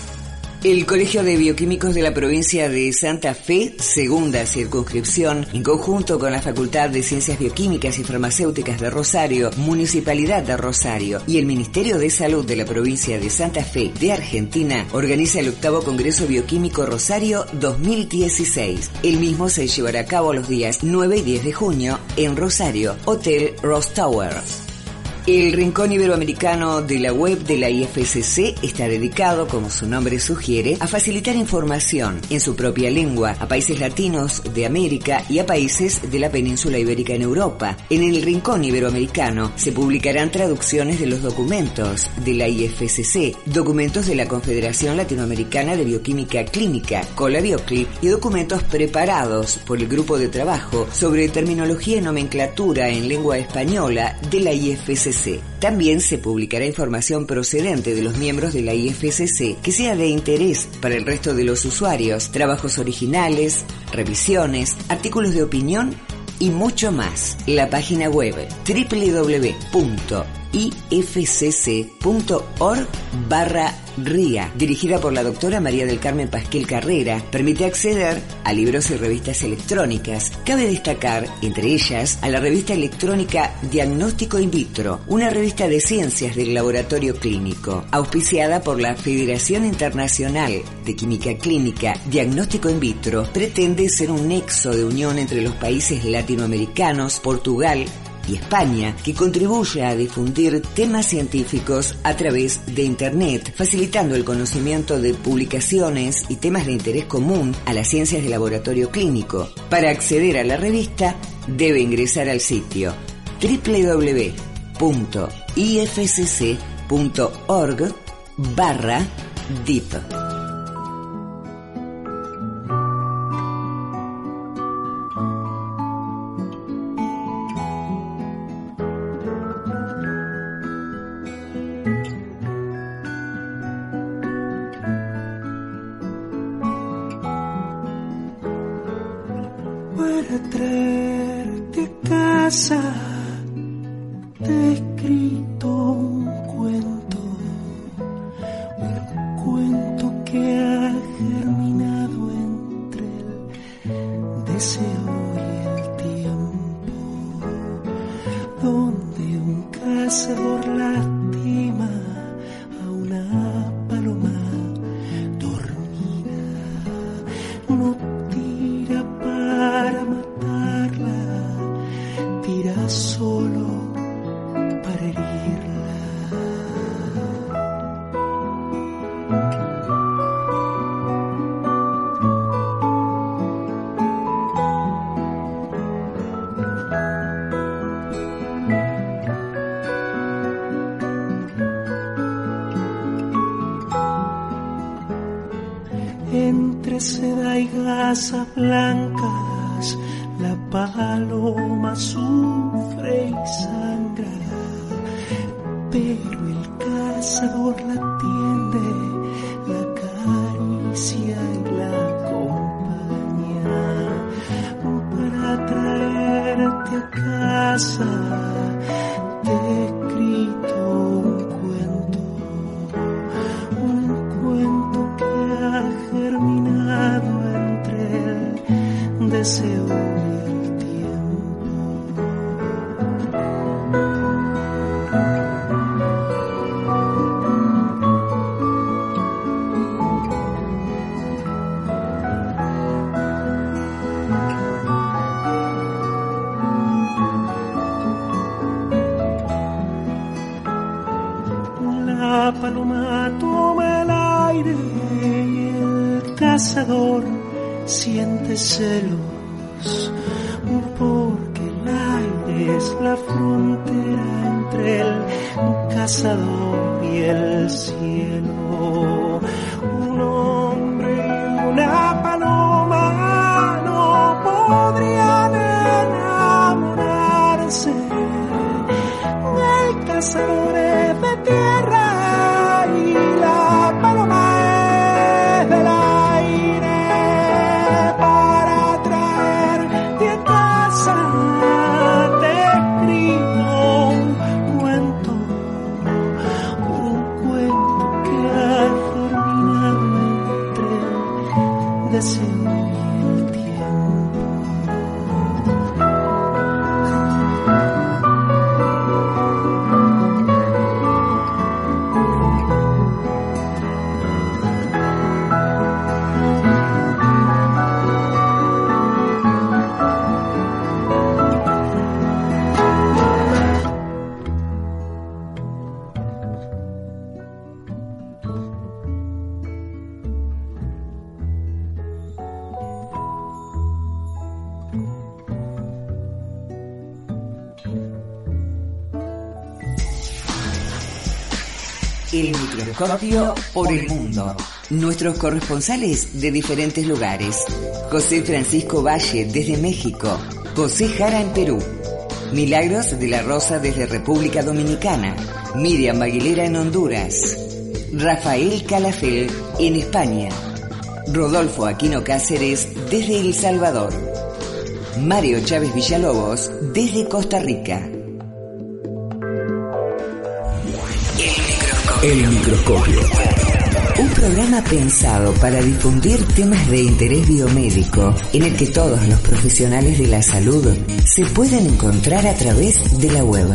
El Colegio de Bioquímicos de la provincia de Santa Fe, segunda circunscripción, en conjunto con la Facultad de Ciencias Bioquímicas y Farmacéuticas de Rosario, Municipalidad de Rosario y el Ministerio de Salud de la provincia de Santa Fe de Argentina, organiza el octavo Congreso Bioquímico Rosario dos mil dieciséis. El mismo se llevará a cabo los días nueve y diez de junio en Rosario, Hotel Rose Tower. El Rincón Iberoamericano de la web de la I F C C está dedicado, como su nombre sugiere, a facilitar información en su propia lengua a países latinos de América y a países de la península ibérica en Europa. En el Rincón Iberoamericano se publicarán traducciones de los documentos de la I F C C, documentos de la Confederación Latinoamericana de Bioquímica Clínica, COLABIOCLI, y documentos preparados por el Grupo de Trabajo sobre Terminología y Nomenclatura en Lengua Española de la I F C C. También se publicará información procedente de los miembros de la I F C C que sea de interés para el resto de los usuarios, trabajos originales, revisiones, artículos de opinión y mucho más. La página web doble u doble u doble u punto i f c c punto org barra R I A, dirigida por la doctora María del Carmen Pasquel Carrera, permite acceder a libros y revistas electrónicas. Cabe destacar, entre ellas, a la revista electrónica Diagnóstico In Vitro, una revista de ciencias del laboratorio clínico, auspiciada por la Federación Internacional de Química Clínica. Diagnóstico In Vitro pretende ser un nexo de unión entre los países latinoamericanos, Portugal y España, que contribuye a difundir temas científicos a través de Internet, facilitando el conocimiento de publicaciones y temas de interés común a las ciencias de laboratorio clínico. Para acceder a la revista, debe ingresar al sitio doble u doble u doble u punto i f c c punto org barra D I P. Para traerte a casa te he escrito un cuento, un cuento que ha germinado entre el deseo y el tiempo, donde un cazador lastima a una paloma dormida. casas blancas la paloma sufre y sangra, pero el cazador la atiende, la acaricia y la acompaña para traerte a casa. Te he escrito un cuento, un cuento que ha germinado entre el deseo y el tiempo. La paloma toma el aire y el cazador siente celos, porque el aire es la frontera entre el cazador y el cielo. Un hombre y una paloma no podrían enamorarse. El cazador es de tierra y la paloma es del aire. Para traerte a casa te he escrito un cuento, un cuento que ha germinado entre el deseo y el tiempo. El microscopio por el mundo. Nuestros corresponsales de diferentes lugares. José Francisco Valle desde México. José Jara en Perú. Milagros de la Rosa desde República Dominicana. Miriam Aguilera en Honduras. Rafael Calafel en España. Rodolfo Aquino Cáceres desde El Salvador. Mario Chávez Villalobos desde Costa Rica. El microscopio. Un programa pensado para difundir temas de interés biomédico en el que todos los profesionales de la salud se pueden encontrar a través de la web.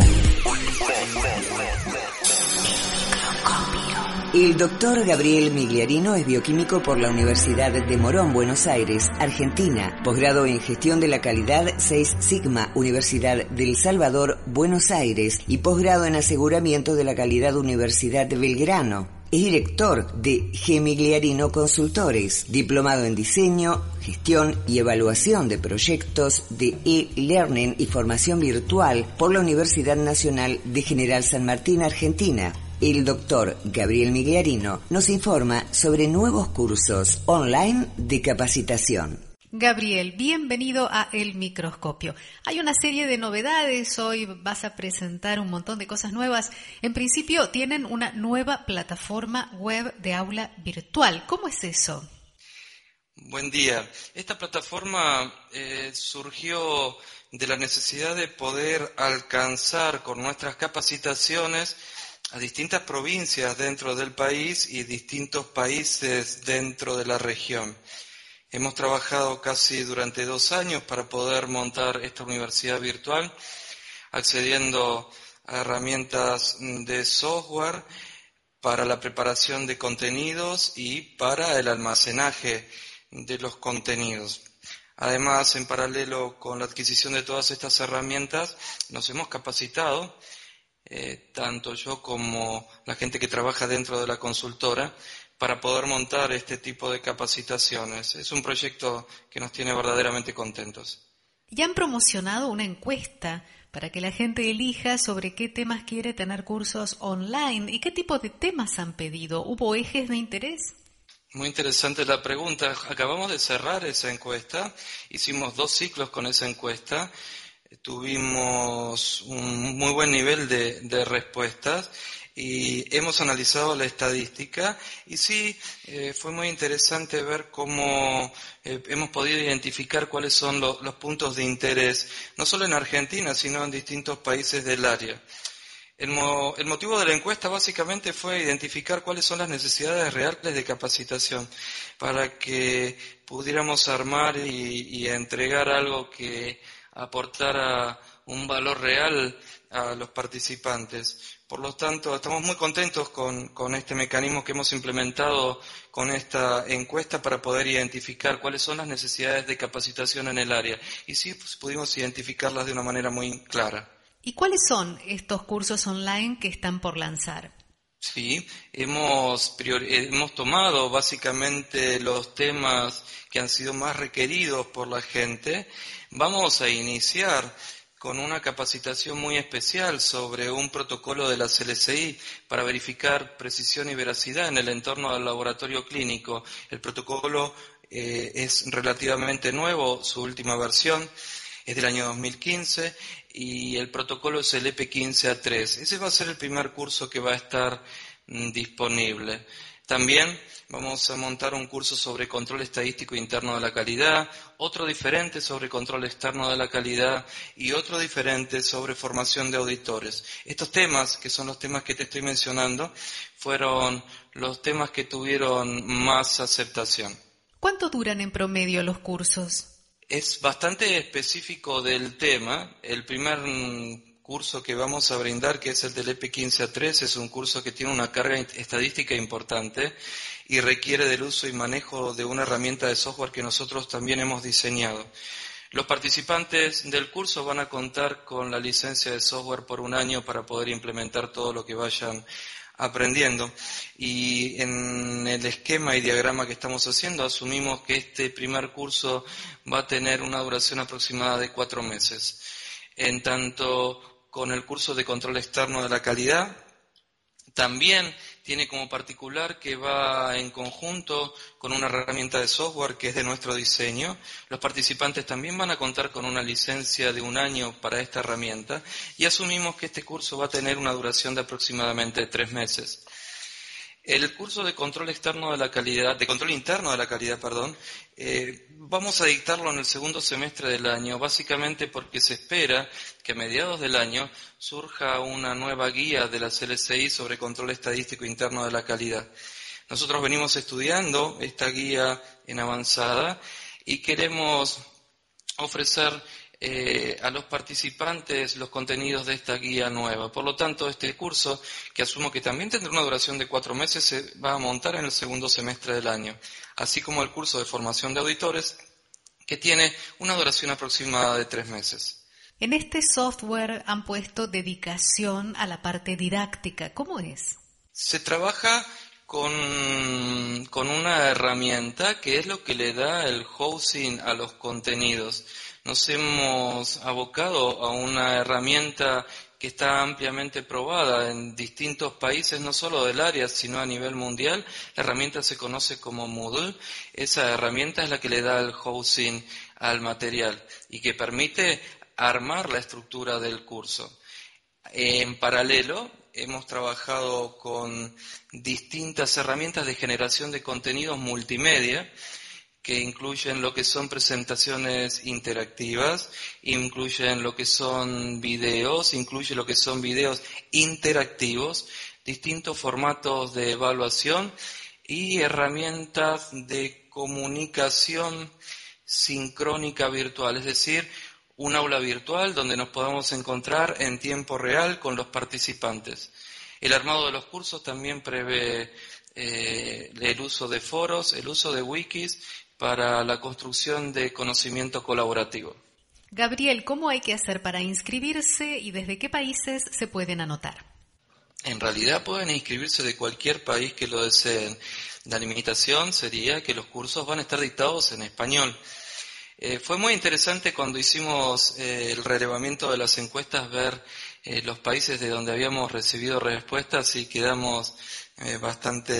El doctor Gabriel Migliarino es bioquímico por la Universidad de Morón, Buenos Aires, Argentina. Posgrado en Gestión de la Calidad seis Sigma, Universidad del Salvador, Buenos Aires. Y posgrado en Aseguramiento de la Calidad, Universidad de Belgrano. Es director de G. Migliarino Consultores, diplomado en Diseño, Gestión y Evaluación de Proyectos de e-Learning y Formación Virtual por la Universidad Nacional de General San Martín, Argentina. El doctor Gabriel Migliarino nos informa sobre nuevos cursos online de capacitación. Gabriel, bienvenido a El Microscopio. Hay una serie de novedades, hoy vas a presentar un montón de cosas nuevas. En principio tienen una nueva plataforma web de aula virtual. ¿Cómo es eso? Buen día. Esta plataforma eh, surgió de la necesidad de poder alcanzar con nuestras capacitaciones a distintas provincias dentro del país y distintos países dentro de la región. Hemos trabajado casi durante dos años para poder montar esta universidad virtual, accediendo a herramientas de software para la preparación de contenidos y para el almacenaje de los contenidos. Además, en paralelo con la adquisición de todas estas herramientas, nos hemos capacitado, eh, tanto yo como la gente que trabaja dentro de la consultora, para poder montar este tipo de capacitaciones. Es un proyecto que nos tiene verdaderamente contentos. Ya han promocionado una encuesta para que la gente elija sobre qué temas quiere tener cursos online y qué tipo de temas han pedido. ¿Hubo ejes de interés? Muy interesante la pregunta. Acabamos de cerrar esa encuesta, hicimos dos ciclos con esa encuesta, tuvimos un muy buen nivel de, de respuestas y hemos analizado la estadística y sí, eh, fue muy interesante ver cómo eh, hemos podido identificar cuáles son lo, los puntos de interés, no solo en Argentina, sino en distintos países del área. El, mo, el motivo de la encuesta básicamente fue identificar cuáles son las necesidades reales de capacitación para que pudiéramos armar y, y entregar algo que aportara un valor real a los participantes. Por lo tanto, estamos muy contentos con, con este mecanismo que hemos implementado con esta encuesta para poder identificar cuáles son las necesidades de capacitación en el área. Y sí, pues, pudimos identificarlas de una manera muy clara. ¿Y cuáles son estos cursos online que están por lanzar? Sí, hemos, priori- hemos tomado básicamente los temas que han sido más requeridos por la gente. Vamos a iniciar con una capacitación muy especial sobre un protocolo de la C L C I para verificar precisión y veracidad en el entorno del laboratorio clínico. El protocolo eh, es relativamente nuevo, su última versión es del año dos mil quince y el protocolo es el E P quince A tres. Ese va a ser el primer curso que va a estar mm, disponible. También vamos a montar un curso sobre control estadístico interno de la calidad, otro diferente sobre control externo de la calidad y otro diferente sobre formación de auditores. Estos temas, que son los temas que te estoy mencionando, fueron los temas que tuvieron más aceptación. ¿Cuánto duran en promedio los cursos? Es bastante específico del tema. El primer curso que vamos a brindar, que es el del E P quince A tres, es un curso que tiene una carga estadística importante y requiere del uso y manejo de una herramienta de software que nosotros también hemos diseñado. Los participantes del curso van a contar con la licencia de software por un año para poder implementar todo lo que vayan aprendiendo, y en el esquema y diagrama que estamos haciendo asumimos que este primer curso va a tener una duración aproximada de cuatro meses. En tanto, con el curso de control externo de la calidad, también tiene como particular que va en conjunto con una herramienta de software que es de nuestro diseño. Los participantes también van a contar con una licencia de un año para esta herramienta y asumimos que este curso va a tener una duración de aproximadamente tres meses. El curso de control externo de la calidad, de control interno de la calidad, perdón, eh, vamos a dictarlo en el segundo semestre del año, básicamente porque se espera que a mediados del año surja una nueva guía de la C L C I sobre control estadístico interno de la calidad. Nosotros venimos estudiando esta guía en avanzada y queremos ofrecer Eh, a los participantes los contenidos de esta guía nueva. Por lo tanto, este curso, que asumo que también tendrá una duración de cuatro meses, se va a montar en el segundo semestre del año, así como el curso de formación de auditores, que tiene una duración aproximada de tres meses. En este software han puesto dedicación a la parte didáctica. ¿Cómo es? Se trabaja con, con una herramienta que es lo que le da el housing a los contenidos. Nos hemos abocado a una herramienta que está ampliamente probada en distintos países, no solo del área, sino a nivel mundial. La herramienta se conoce como Moodle. Esa herramienta es la que le da el housing al material y que permite armar la estructura del curso. En paralelo, hemos trabajado con distintas herramientas de generación de contenidos multimedia, que incluyen lo que son presentaciones interactivas, incluyen lo que son videos, incluye lo que son videos interactivos, distintos formatos de evaluación y herramientas de comunicación sincrónica virtual, es decir, un aula virtual donde nos podamos encontrar en tiempo real con los participantes. El armado de los cursos también prevé eh, el uso de foros, el uso de wikis, para la construcción de conocimiento colaborativo. Gabriel, ¿cómo hay que hacer para inscribirse y desde qué países se pueden anotar? En realidad pueden inscribirse de cualquier país que lo deseen. La limitación sería que los cursos van a estar dictados en español. Eh, fue muy interesante cuando hicimos eh, el relevamiento de las encuestas ver eh, los países de donde habíamos recibido respuestas y quedamos eh, bastante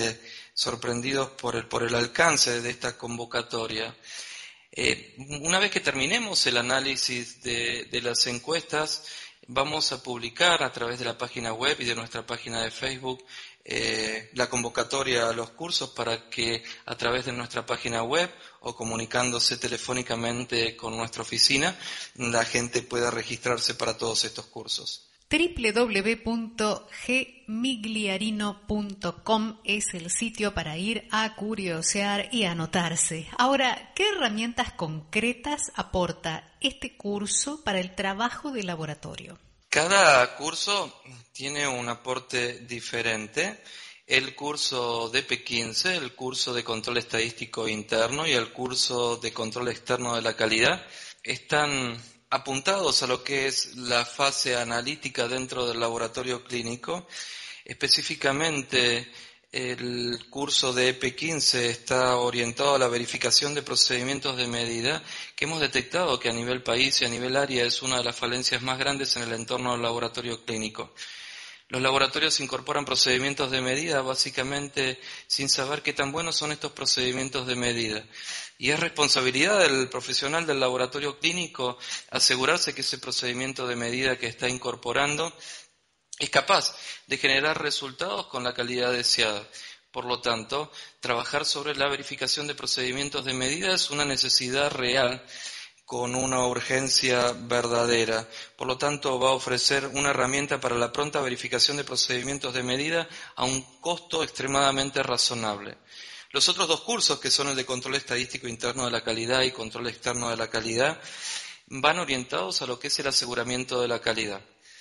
sorprendidos por el, por el alcance de esta convocatoria. Eh, una vez que terminemos el análisis de, de las encuestas, vamos a publicar a través de la página web y de nuestra página de Facebook eh, la convocatoria a los cursos para que a través de nuestra página web o comunicándose telefónicamente con nuestra oficina, la gente pueda registrarse para todos estos cursos. doble u doble u doble u punto g migliarino punto com es el sitio para ir a curiosear y anotarse. Ahora, ¿qué herramientas concretas aporta este curso para el trabajo de laboratorio? Cada curso tiene un aporte diferente. El curso D P quince, el curso de control estadístico interno y el curso de control externo de la calidad están apuntados a lo que es la fase analítica dentro del laboratorio clínico. Específicamente, el curso de E P quince está orientado a la verificación de procedimientos de medida, que hemos detectado que a nivel país y a nivel área es una de las falencias más grandes en el entorno del laboratorio clínico. Los laboratorios incorporan procedimientos de medida básicamente sin saber qué tan buenos son estos procedimientos de medida. Y es responsabilidad del profesional del laboratorio clínico asegurarse que ese procedimiento de medida que está incorporando es capaz de generar resultados con la calidad deseada. Por lo tanto, trabajar sobre la verificación de procedimientos de medida es una necesidad real con una urgencia verdadera. Por lo tanto, va a ofrecer una herramienta para la pronta verificación de procedimientos de medida a un costo extremadamente razonable. Los otros dos cursos, que son el de control estadístico interno de la calidad y control externo de la calidad, van orientados a lo que es el aseguramiento de la calidad.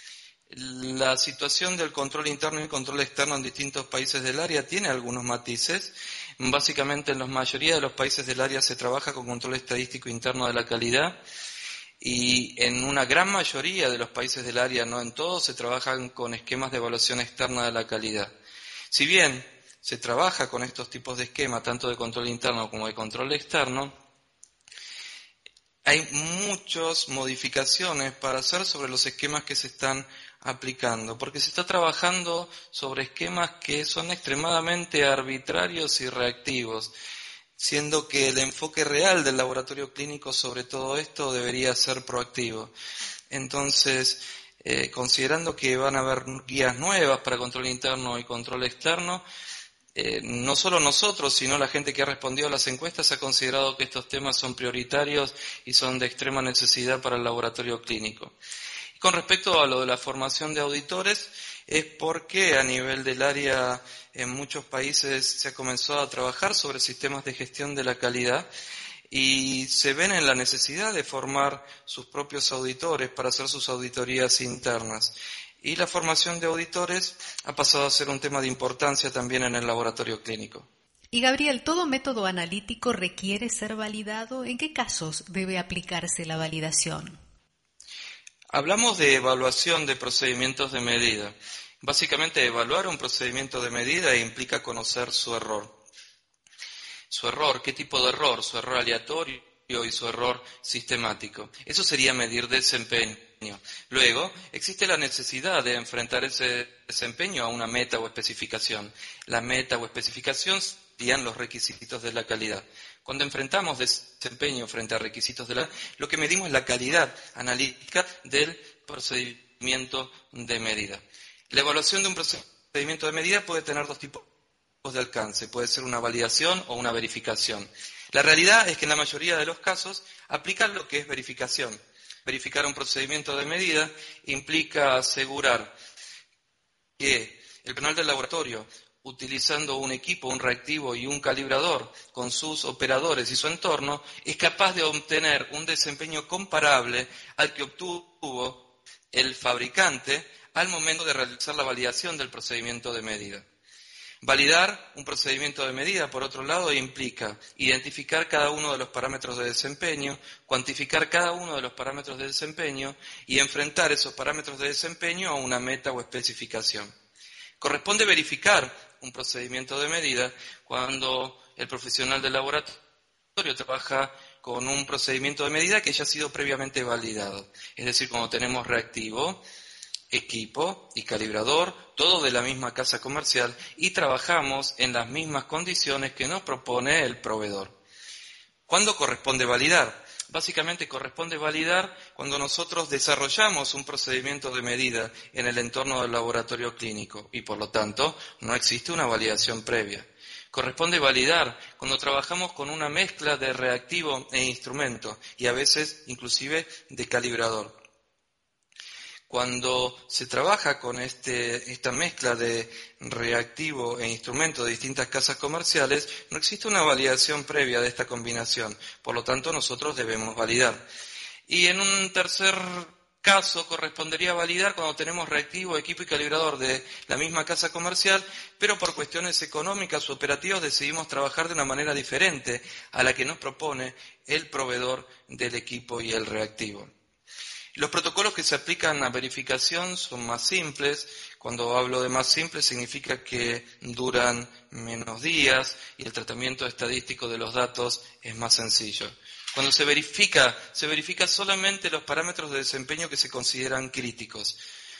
La situación del control interno y control externo en distintos países del área tiene algunos matices. Básicamente en la mayoría de los países del área se trabaja con control estadístico interno de la calidad y en una gran mayoría de los países del área, no en todos, se trabajan con esquemas de evaluación externa de la calidad. Si bien se trabaja con estos tipos de esquemas, tanto de control interno como de control externo, hay muchas modificaciones para hacer sobre los esquemas que se están aplicando, porque se está trabajando sobre esquemas que son extremadamente arbitrarios y reactivos, siendo que el enfoque real del laboratorio clínico sobre todo esto debería ser proactivo. Entonces, eh, considerando que van a haber guías nuevas para control interno y control externo, Eh, no solo nosotros, sino la gente que ha respondido a las encuestas ha considerado que estos temas son prioritarios y son de extrema necesidad para el laboratorio clínico. Y con respecto a lo de la formación de auditores, es porque a nivel del área en muchos países se ha comenzado a trabajar sobre sistemas de gestión de la calidad y se ven en la necesidad de formar sus propios auditores para hacer sus auditorías internas. Y la formación de auditores ha pasado a ser un tema de importancia también en el laboratorio clínico. Y Gabriel, ¿todo método analítico requiere ser validado? ¿En qué casos debe aplicarse la validación? Hablamos de evaluación de procedimientos de medida. Básicamente, evaluar un procedimiento de medida implica conocer su error. Su error, ¿qué tipo de error? Su error aleatorio y su error sistemático. Eso sería medir desempeño. Luego, existe la necesidad de enfrentar ese desempeño a una meta o especificación. La meta o especificación serían los requisitos de la calidad. Cuando enfrentamos desempeño frente a requisitos de la calidad, lo que medimos es la calidad analítica del procedimiento de medida. La evaluación de un procedimiento de medida puede tener dos tipos de alcance. Puede ser una validación o una verificación. La realidad es que en la mayoría de los casos aplican lo que es verificación. Verificar un procedimiento de medida implica asegurar que el personal del laboratorio, utilizando un equipo, un reactivo y un calibrador con sus operadores y su entorno, es capaz de obtener un desempeño comparable al que obtuvo el fabricante al momento de realizar la validación del procedimiento de medida. Validar un procedimiento de medida, por otro lado, implica identificar cada uno de los parámetros de desempeño, cuantificar cada uno de los parámetros de desempeño y enfrentar esos parámetros de desempeño a una meta o especificación. Corresponde verificar un procedimiento de medida cuando el profesional del laboratorio trabaja con un procedimiento de medida que ya ha sido previamente validado. Es decir, cuando tenemos reactivo, equipo y calibrador, todo de la misma casa comercial, y trabajamos en las mismas condiciones que nos propone el proveedor. ¿Cuándo corresponde validar? Básicamente corresponde validar cuando nosotros desarrollamos un procedimiento de medida en el entorno del laboratorio clínico y por lo tanto no existe una validación previa. Corresponde validar cuando trabajamos con una mezcla de reactivo e instrumento y a veces inclusive de calibrador. Cuando se trabaja con este, esta mezcla de reactivo e instrumento de distintas casas comerciales, no existe una validación previa de esta combinación, por lo tanto nosotros debemos validar. Y en un tercer caso correspondería validar cuando tenemos reactivo, equipo y calibrador de la misma casa comercial, pero por cuestiones económicas o operativas decidimos trabajar de una manera diferente a la que nos propone el proveedor del equipo y el reactivo. Los protocolos que se aplican a verificación son más simples. Cuando hablo de más simples significa que duran menos días y el tratamiento estadístico de los datos es más sencillo. Cuando se verifica, se verifica solamente los parámetros de desempeño que se consideran críticos.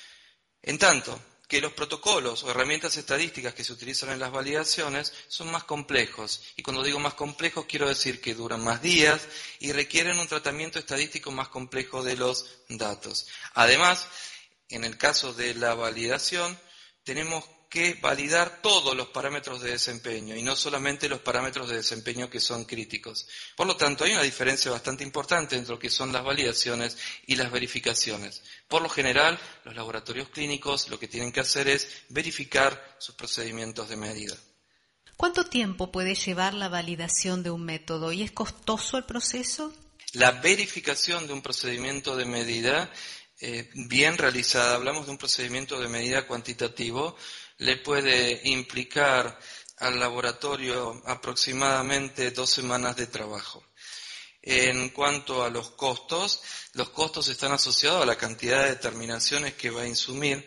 En tanto que los protocolos o herramientas estadísticas que se utilizan en las validaciones son más complejos. Y cuando digo más complejos quiero decir que duran más días y requieren un tratamiento estadístico más complejo de los datos. Además, en el caso de la validación, tenemos que validar todos los parámetros de desempeño y no solamente los parámetros de desempeño que son críticos. Por lo tanto, hay una diferencia bastante importante entre lo que son las validaciones y las verificaciones. Por lo general, los laboratorios clínicos lo que tienen que hacer es verificar sus procedimientos de medida. ¿Cuánto tiempo puede llevar la validación de un método y es costoso el proceso? La verificación de un procedimiento de medida eh, bien realizada, hablamos de un procedimiento de medida cuantitativo, le puede implicar al laboratorio aproximadamente dos semanas de trabajo. En cuanto a los costos, los costos están asociados a la cantidad de determinaciones que va a insumir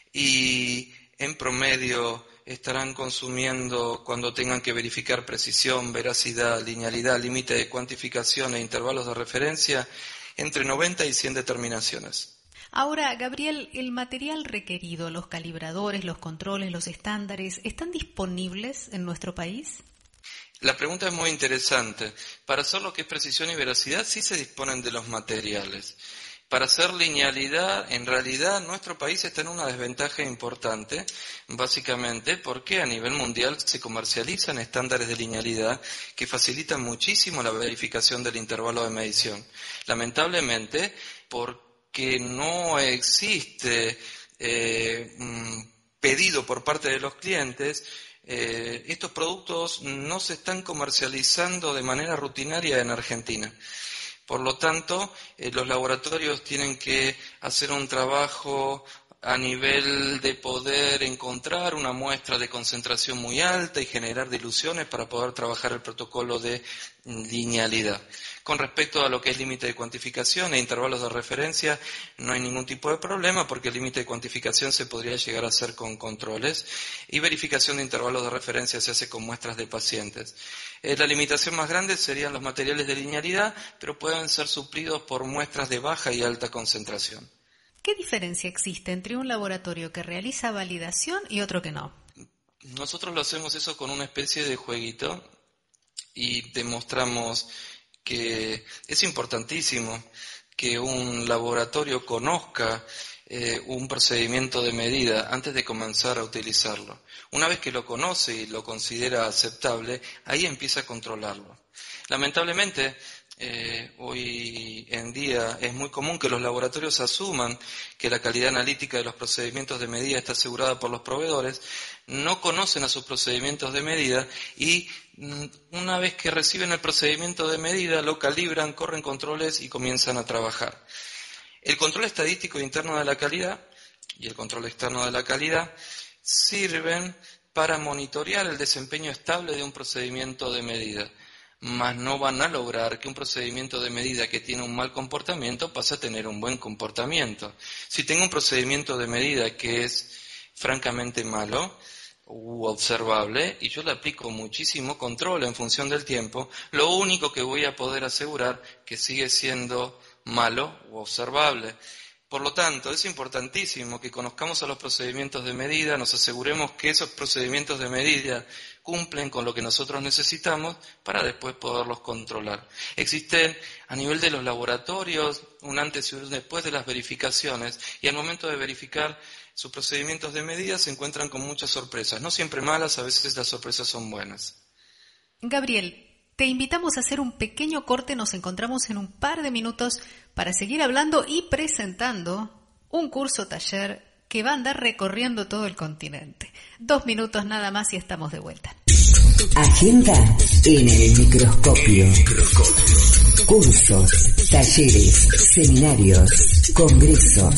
y en promedio estarán consumiendo, cuando tengan que verificar precisión, veracidad, linealidad, límite de cuantificación e intervalos de referencia, entre noventa y cien determinaciones. Ahora, Gabriel, ¿el material requerido, los calibradores, los controles, los estándares, están disponibles en nuestro país? La pregunta es muy interesante. Para hacer lo que es precisión y veracidad sí se disponen de los materiales. Para hacer linealidad, en realidad nuestro país está en una desventaja importante, básicamente porque a nivel mundial se comercializan estándares de linealidad que facilitan muchísimo la verificación del intervalo de medición. Lamentablemente, por que no existe eh, pedido por parte de los clientes, eh, estos productos no se están comercializando de manera rutinaria en Argentina. Por lo tanto, eh, los laboratorios tienen que hacer un trabajo a nivel de poder encontrar una muestra de concentración muy alta y generar diluciones para poder trabajar el protocolo de linealidad. Con respecto a lo que es límite de cuantificación e intervalos de referencia, no hay ningún tipo de problema porque el límite de cuantificación se podría llegar a hacer con controles y verificación de intervalos de referencia se hace con muestras de pacientes. Eh, la limitación más grande serían los materiales de linealidad, pero pueden ser suplidos por muestras de baja y alta concentración. ¿Qué diferencia existe entre un laboratorio que realiza validación y otro que no? Nosotros lo hacemos eso con una especie de jueguito y demostramos que es importantísimo que un laboratorio conozca eh, un procedimiento de medida antes de comenzar a utilizarlo. Una vez que lo conoce y lo considera aceptable, ahí empieza a controlarlo. Lamentablemente, Eh, hoy en día es muy común que los laboratorios asuman que la calidad analítica de los procedimientos de medida está asegurada por los proveedores, no conocen a sus procedimientos de medida y mm, una vez que reciben el procedimiento de medida lo calibran, corren controles y comienzan a trabajar. El control estadístico interno de la calidad y el control externo de la calidad sirven para monitorear el desempeño estable de un procedimiento de medida, mas no van a lograr que un procedimiento de medida que tiene un mal comportamiento pase a tener un buen comportamiento. Si tengo un procedimiento de medida que es francamente malo u observable y yo le aplico muchísimo control en función del tiempo, lo único que voy a poder asegurar que sigue siendo malo u observable. Por lo tanto, es importantísimo que conozcamos a los procedimientos de medida, nos aseguremos que esos procedimientos de medida cumplen con lo que nosotros necesitamos para después poderlos controlar. Existen a nivel de los laboratorios un antes y un después de las verificaciones, y al momento de verificar sus procedimientos de medida se encuentran con muchas sorpresas, no siempre malas, a veces las sorpresas son buenas. Gabriel, te invitamos a hacer un pequeño corte, nos encontramos en un par de minutos para seguir hablando y presentando un curso taller que va a andar recorriendo todo el continente. Dos minutos nada más y estamos de vuelta. Agenda en el microscopio. Cursos, talleres, seminarios, congresos.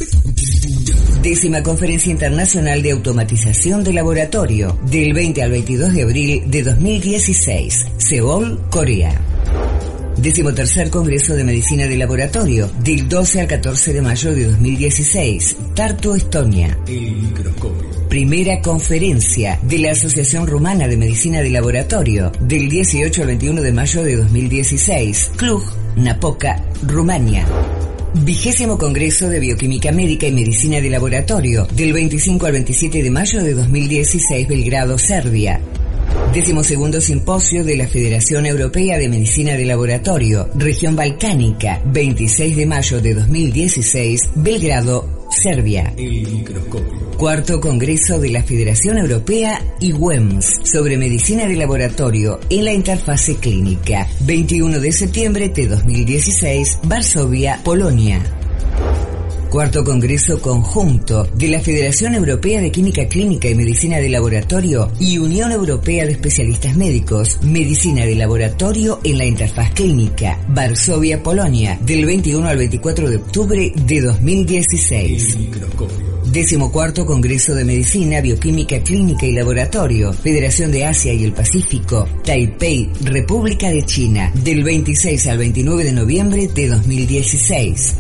Décima Conferencia Internacional de Automatización de Laboratorio, del veinte al veintidós de abril de dos mil dieciséis, Seúl, Corea. Décimo tercer Congreso de Medicina de Laboratorio, del doce al catorce de mayo de dos mil dieciséis, Tartu, Estonia. El microscopio. Primera Conferencia de la Asociación Rumana de Medicina de Laboratorio, del dieciocho al veintiuno de mayo de dos mil dieciséis, Cluj, Napoca, Rumania. Vigésimo Congreso de Bioquímica Médica y Medicina de Laboratorio, del veinticinco al veintisiete de mayo de dos mil dieciséis, Belgrado, Serbia. Décimo segundo Simposio de la Federación Europea de Medicina de Laboratorio, Región Balcánica, veintiséis de mayo de dos mil dieciséis, Belgrado, Serbia. El microscopio. Cuarto Congreso de la Federación Europea I W E M S sobre Medicina de Laboratorio en la Interfase Clínica, veintiuno de septiembre de dos mil dieciséis, Varsovia, Polonia. Cuarto Congreso Conjunto de la Federación Europea de Química Clínica y Medicina de Laboratorio y Unión Europea de Especialistas Médicos, Medicina de Laboratorio en la Interfaz Clínica, Varsovia, Polonia, del veintiuno al veinticuatro de octubre de dos mil dieciséis. Décimo cuarto Congreso de Medicina, Bioquímica Clínica y Laboratorio, Federación de Asia y el Pacífico, Taipei, República de China, del veintiséis al veintinueve de noviembre de dos mil dieciséis.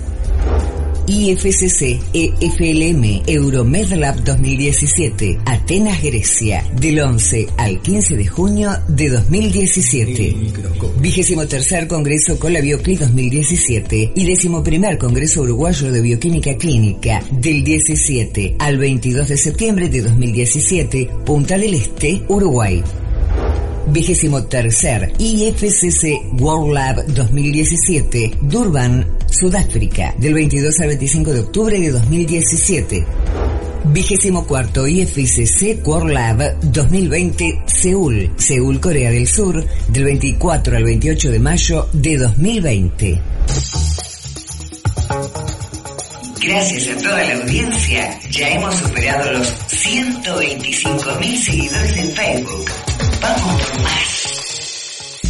I F C C E F L M Euromedlab dos mil diecisiete, Atenas, Grecia, del once al quince de junio de dos mil diecisiete. Vigésimo tercer Congreso Colabiocli dos mil diecisiete y décimo primer Congreso Uruguayo de Bioquímica Clínica, del diecisiete al veintidós de septiembre de dos mil diecisiete, Punta del Este, Uruguay. Vigésimo tercer I F C C World Lab dos mil diecisiete, Durban, Sudáfrica, del veintidós al veinticinco de octubre de dos mil diecisiete. Vigésimo cuarto I F C C World Lab dos mil veinte, Seúl, Seúl, Corea del Sur, del veinticuatro al veintiocho de mayo de dos mil veinte. Gracias a toda la audiencia, ya hemos superado los ciento veinticinco mil seguidores en Facebook. Vamos por más.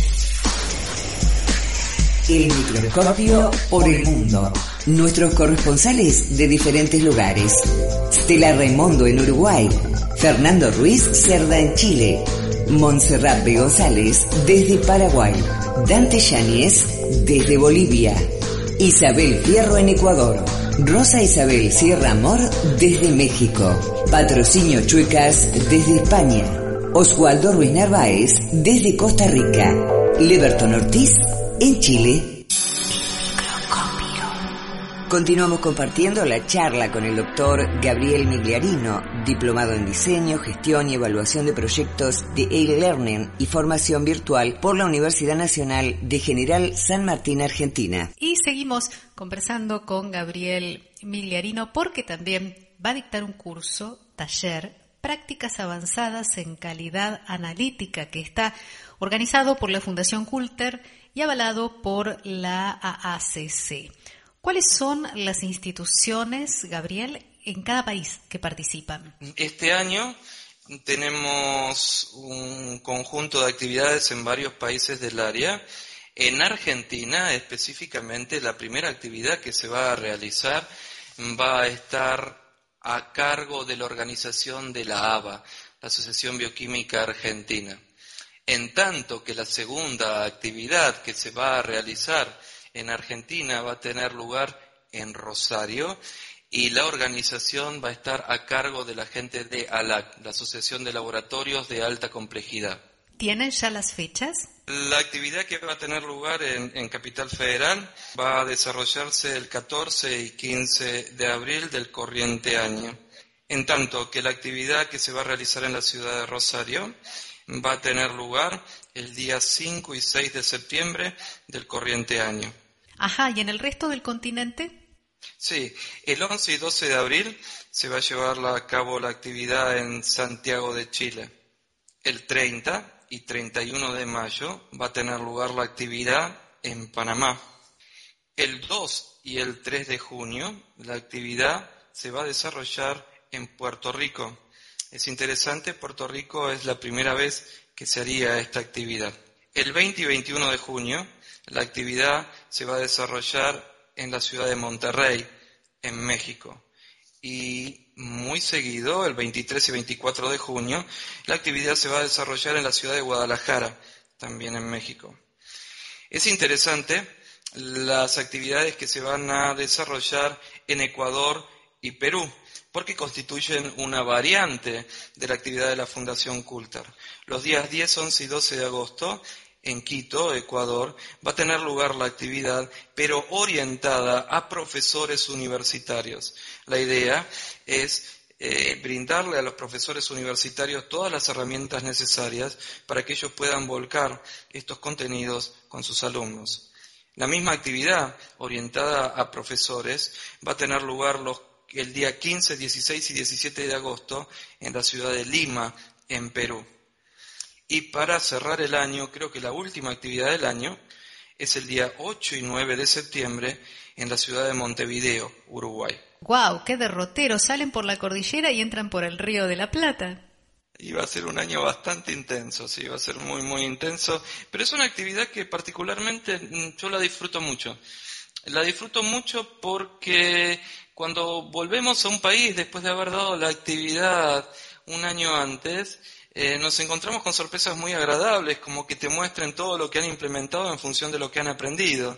El microscopio por el mundo. Nuestros corresponsales de diferentes lugares. Stella Raimondo en Uruguay. Fernando Ruiz Cerda en Chile. Montserrat B. González desde Paraguay. Dante Yáñez desde Bolivia. Isabel Fierro en Ecuador. Rosa Isabel Sierra Amor desde México. Patrocinio Chuecas desde España. Oswaldo Ruiz Narváez desde Costa Rica. Leverton Ortiz en Chile. Continuamos compartiendo la charla con el doctor Gabriel Migliarino, diplomado en Diseño, Gestión y Evaluación de Proyectos de e-Learning y Formación Virtual por la Universidad Nacional de General San Martín, Argentina. Y seguimos conversando con Gabriel Migliarino porque también va a dictar un curso, taller, Prácticas Avanzadas en Calidad Analítica, que está organizado por la Fundación Coulter y avalado por la A A C C. ¿Cuáles son las instituciones, Gabriel, en cada país que participan? Este año tenemos un conjunto de actividades en varios países del área. En Argentina, específicamente, la primera actividad que se va a realizar va a estar a cargo de la organización de la A B A, la Asociación Bioquímica Argentina. En tanto que la segunda actividad que se va a realizar en Argentina va a tener lugar en Rosario y la organización va a estar a cargo de la gente de A L A C, la Asociación de Laboratorios de Alta Complejidad. ¿Tienen ya las fechas? La actividad que va a tener lugar en, en Capital Federal va a desarrollarse el catorce y quince de abril del corriente año. En tanto que la actividad que se va a realizar en la ciudad de Rosario va a tener lugar el día cinco y seis de septiembre del corriente año. Ajá, ¿y en el resto del continente? Sí, el once y doce de abril se va a llevar a cabo la actividad en Santiago de Chile. El treinta y treinta y uno de mayo va a tener lugar la actividad en Panamá. El dos y el tres de junio la actividad se va a desarrollar en Puerto Rico. Es interesante, Puerto Rico es la primera vez que se haría esta actividad. El veinte y veintiuno de junio la actividad se va a desarrollar en la ciudad de Monterrey, en México. Y muy seguido, el veintitrés y veinticuatro de junio, la actividad se va a desarrollar en la ciudad de Guadalajara, también en México. Es interesante las actividades que se van a desarrollar en Ecuador y Perú, porque constituyen una variante de la actividad de la Fundación Coulter. Los días diez, once y doce de agosto, en Quito, Ecuador, va a tener lugar la actividad, pero orientada a profesores universitarios. La idea es eh, brindarle a los profesores universitarios todas las herramientas necesarias para que ellos puedan volcar estos contenidos con sus alumnos. La misma actividad orientada a profesores va a tener lugar los, el día quince, dieciséis y diecisiete de agosto en la ciudad de Lima, en Perú. Y para cerrar el año, creo que la última actividad del año es el día ocho y nueve de septiembre en la ciudad de Montevideo, Uruguay. ¡Guau! ¡Qué derrotero! Salen por la cordillera y entran por el Río de la Plata. Y va a ser un año bastante intenso, sí, va a ser muy, muy intenso. Pero es una actividad que particularmente yo la disfruto mucho. La disfruto mucho porque cuando volvemos a un país después de haber dado la actividad un año antes, Eh, nos encontramos con sorpresas muy agradables, como que te muestren todo lo que han implementado en función de lo que han aprendido.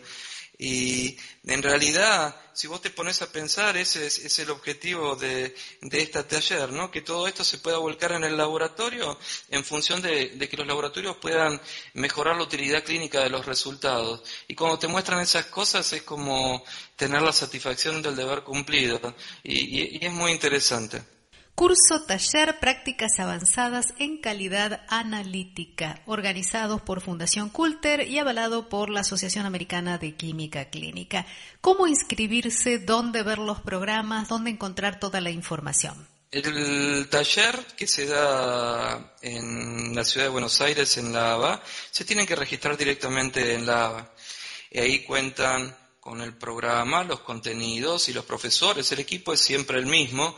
Y en realidad, si vos te pones a pensar, ese es, es el objetivo de, de este taller, ¿no? Que todo esto se pueda volcar en el laboratorio en función de, de que los laboratorios puedan mejorar la utilidad clínica de los resultados. Y cuando te muestran esas cosas es como tener la satisfacción del deber cumplido. Y, y, y es muy interesante. Curso Taller Prácticas Avanzadas en Calidad Analítica, organizados por Fundación Coulter y avalado por la Asociación Americana de Química Clínica. ¿Cómo inscribirse? ¿Dónde ver los programas? ¿Dónde encontrar toda la información? El taller que se da en la ciudad de Buenos Aires, en la A B A, se tienen que registrar directamente en la A B A. Y ahí cuentan con el programa, los contenidos y los profesores. El equipo es siempre el mismo.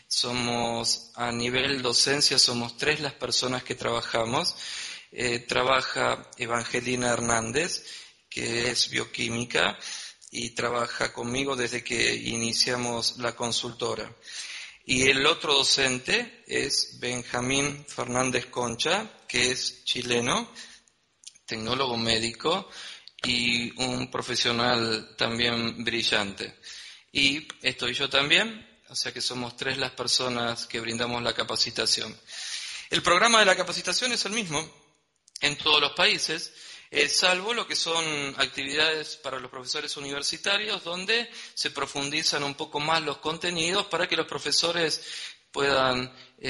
Somos, a nivel docencia, somos tres las personas que trabajamos. Eh, trabaja Evangelina Hernández, que es bioquímica, y trabaja conmigo desde que iniciamos la consultora. Y el otro docente es Benjamín Fernández Concha, que es chileno, tecnólogo médico y un profesional también brillante. Y estoy yo también. O sea que somos tres las personas que brindamos la capacitación. El programa de la capacitación es el mismo en todos los países, eh, salvo lo que son actividades para los profesores universitarios, donde se profundizan un poco más los contenidos para que los profesores puedan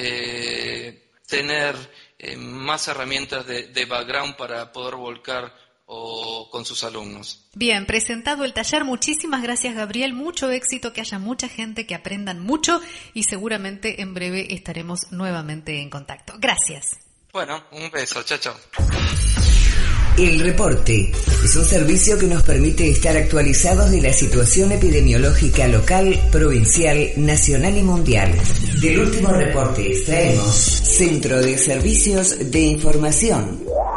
eh, tener eh, más herramientas de, de background para poder volcar o con sus alumnos. Bien, presentado el taller, muchísimas gracias, Gabriel, mucho éxito, que haya mucha gente, que aprendan mucho y seguramente en breve estaremos nuevamente en contacto. Gracias. Bueno, un beso, chao, chao. El reporte es un servicio que nos permite estar actualizados de la situación epidemiológica local, provincial, nacional y mundial. Del último reporte extraemos Centro de Servicios de Información.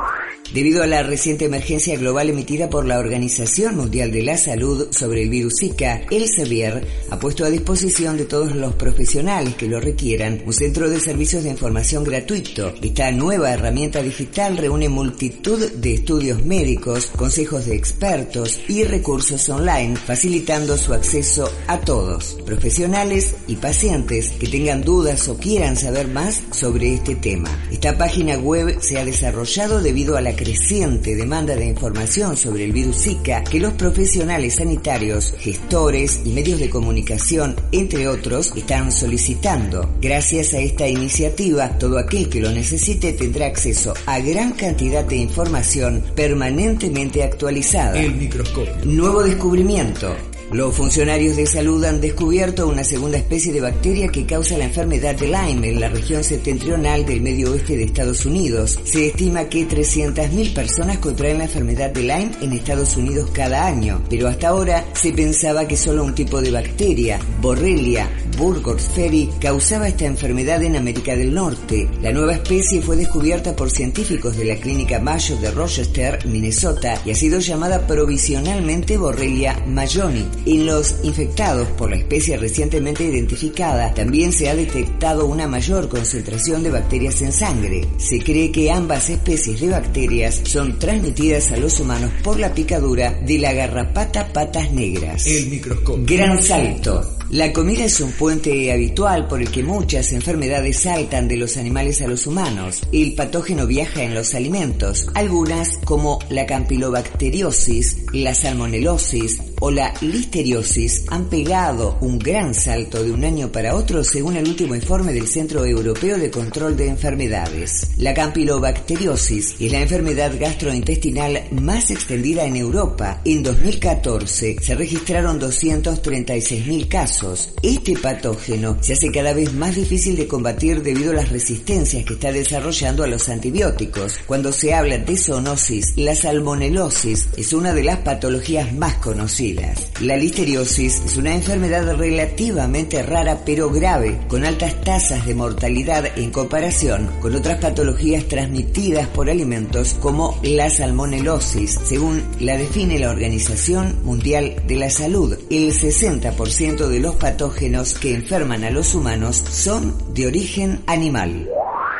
Debido a la reciente emergencia global emitida por la Organización Mundial de la Salud sobre el virus Zika, Elsevier ha puesto a disposición de todos los profesionales que lo requieran un centro de servicios de información gratuito. Esta nueva herramienta digital reúne multitud de estudios médicos, consejos de expertos y recursos online, facilitando su acceso a todos, profesionales y pacientes que tengan dudas o quieran saber más sobre este tema. Esta página web se ha desarrollado debido a la creciente demanda de información sobre el virus Zika que los profesionales sanitarios, gestores y medios de comunicación, entre otros, están solicitando. Gracias a esta iniciativa, todo aquel que lo necesite tendrá acceso a gran cantidad de información permanentemente actualizada. El microscopio. Nuevo descubrimiento. Los funcionarios de salud han descubierto una segunda especie de bacteria que causa la enfermedad de Lyme en la región septentrional del medio oeste de Estados Unidos. Se estima que trescientas mil personas contraen la enfermedad de Lyme en Estados Unidos cada año, pero hasta ahora se pensaba que solo un tipo de bacteria, Borrelia burgdorferi, causaba esta enfermedad en América del Norte. La nueva especie fue descubierta por científicos de la Clínica Mayo de Rochester, Minnesota, y ha sido llamada provisionalmente Borrelia mayoni. En los infectados por la especie recientemente identificada, también se ha detectado una mayor concentración de bacterias en sangre. Se cree que ambas especies de bacterias son transmitidas a los humanos por la picadura de la garrapata patas negras. El microscopio. Gran salto. La comida es un puente habitual por el que muchas enfermedades saltan de los animales a los humanos. El patógeno viaja en los alimentos. Algunas, como la campylobacteriosis, la salmonelosis o la listeriosis, han pegado un gran salto de un año para otro según el último informe del Centro Europeo de Control de Enfermedades. La campylobacteriosis es la enfermedad gastrointestinal más extendida en Europa. En dos mil catorce se registraron doscientos treinta y seis mil casos. Este patógeno se hace cada vez más difícil de combatir debido a las resistencias que está desarrollando a los antibióticos. Cuando se habla de zoonosis, la salmonelosis es una de las patologías más conocidas. La listeriosis es una enfermedad relativamente rara pero grave, con altas tasas de mortalidad en comparación con otras patologías transmitidas por alimentos como la salmonelosis. Según la define la Organización Mundial de la Salud, el sesenta por ciento de los patógenos que enferman a los humanos son de origen animal.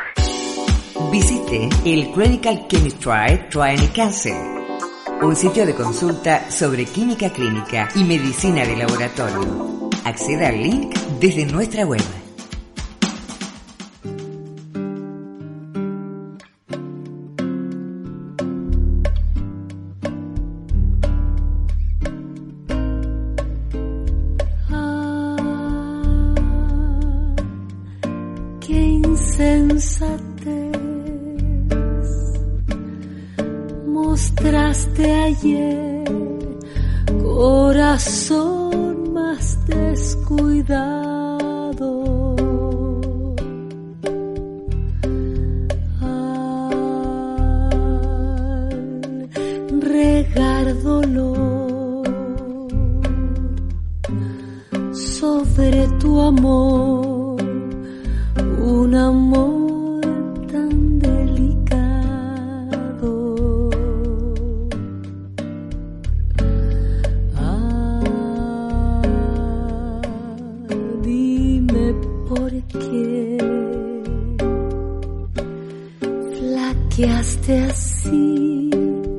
Visite el Clinical Chemistry Training Council, un sitio de consulta sobre química clínica y medicina de laboratorio. Acceda al link desde nuestra web. Mostraste ayer, corazón más descuidado. Al regar dolor sobre tu amor, un amor así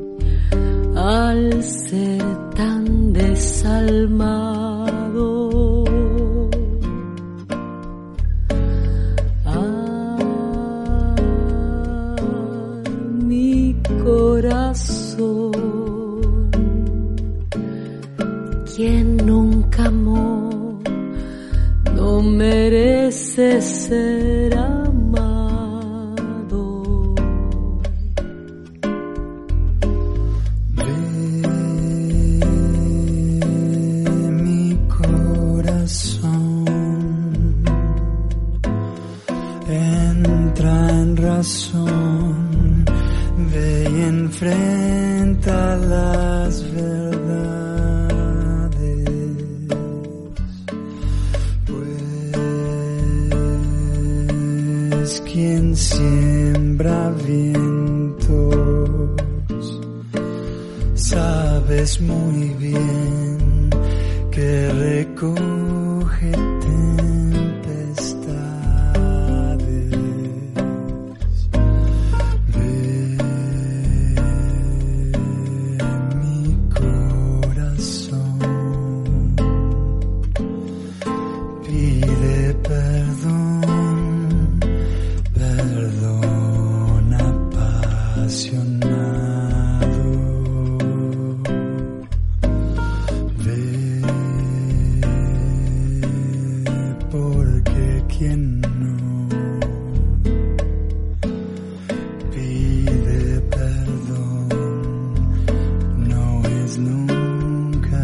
al ser tan desalmado. Ah, mi corazón, quien nunca amó, no merece ser amado. Ve y enfrenta las verdades, pues quien siembra viento sabes muy bien que recoge tempestades. Ve mi corazón, pide perdón, perdón apasionado. ¿Quién no pide perdón? No es nunca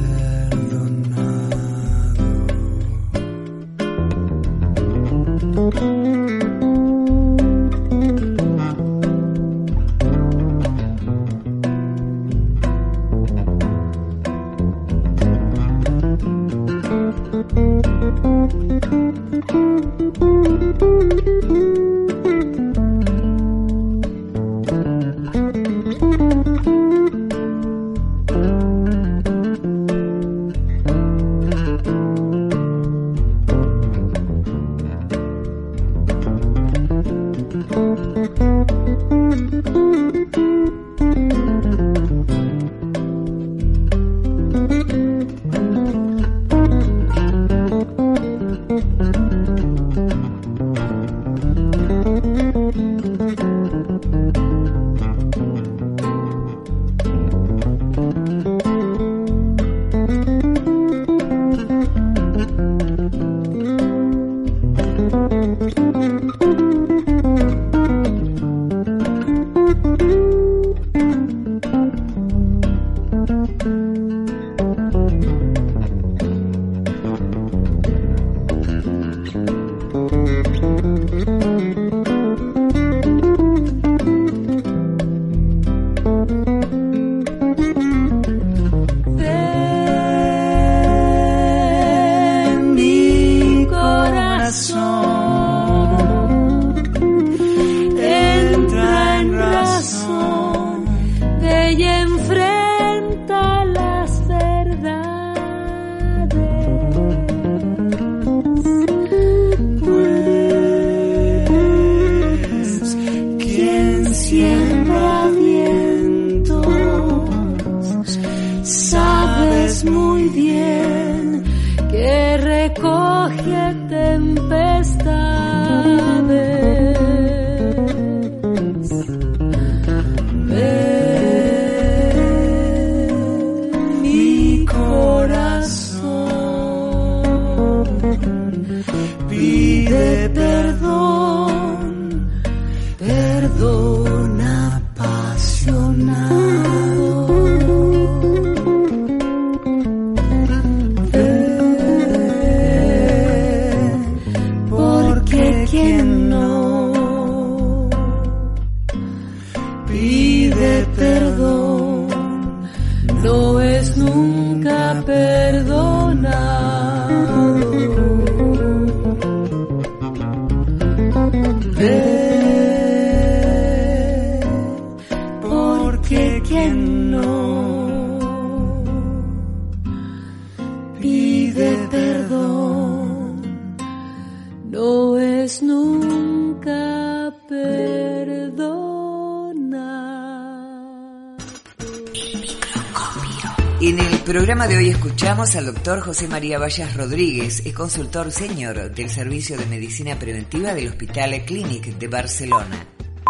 De hoy escuchamos al doctor José María Vallas Rodríguez, es consultor senior del Servicio de Medicina Preventiva del Hospital Clínic de Barcelona,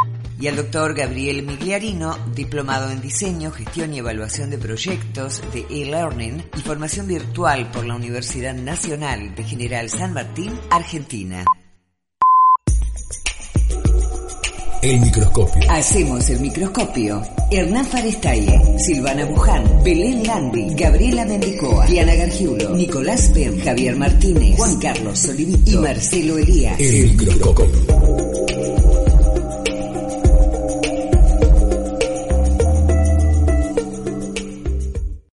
y al doctor Gabriel Migliarino, diplomado en Diseño, Gestión y Evaluación de Proyectos de e-Learning y Formación Virtual por la Universidad Nacional de General San Martín, Argentina. El microscopio. Hacemos el microscopio. Hernán Farestaye, Silvana Buján, Belén Landi, Gabriela Mendicoa, Diana Gargiulo, Nicolás Ben, Javier Martínez, Juan Carlos Solivito y Marcelo Elías. El microscopio.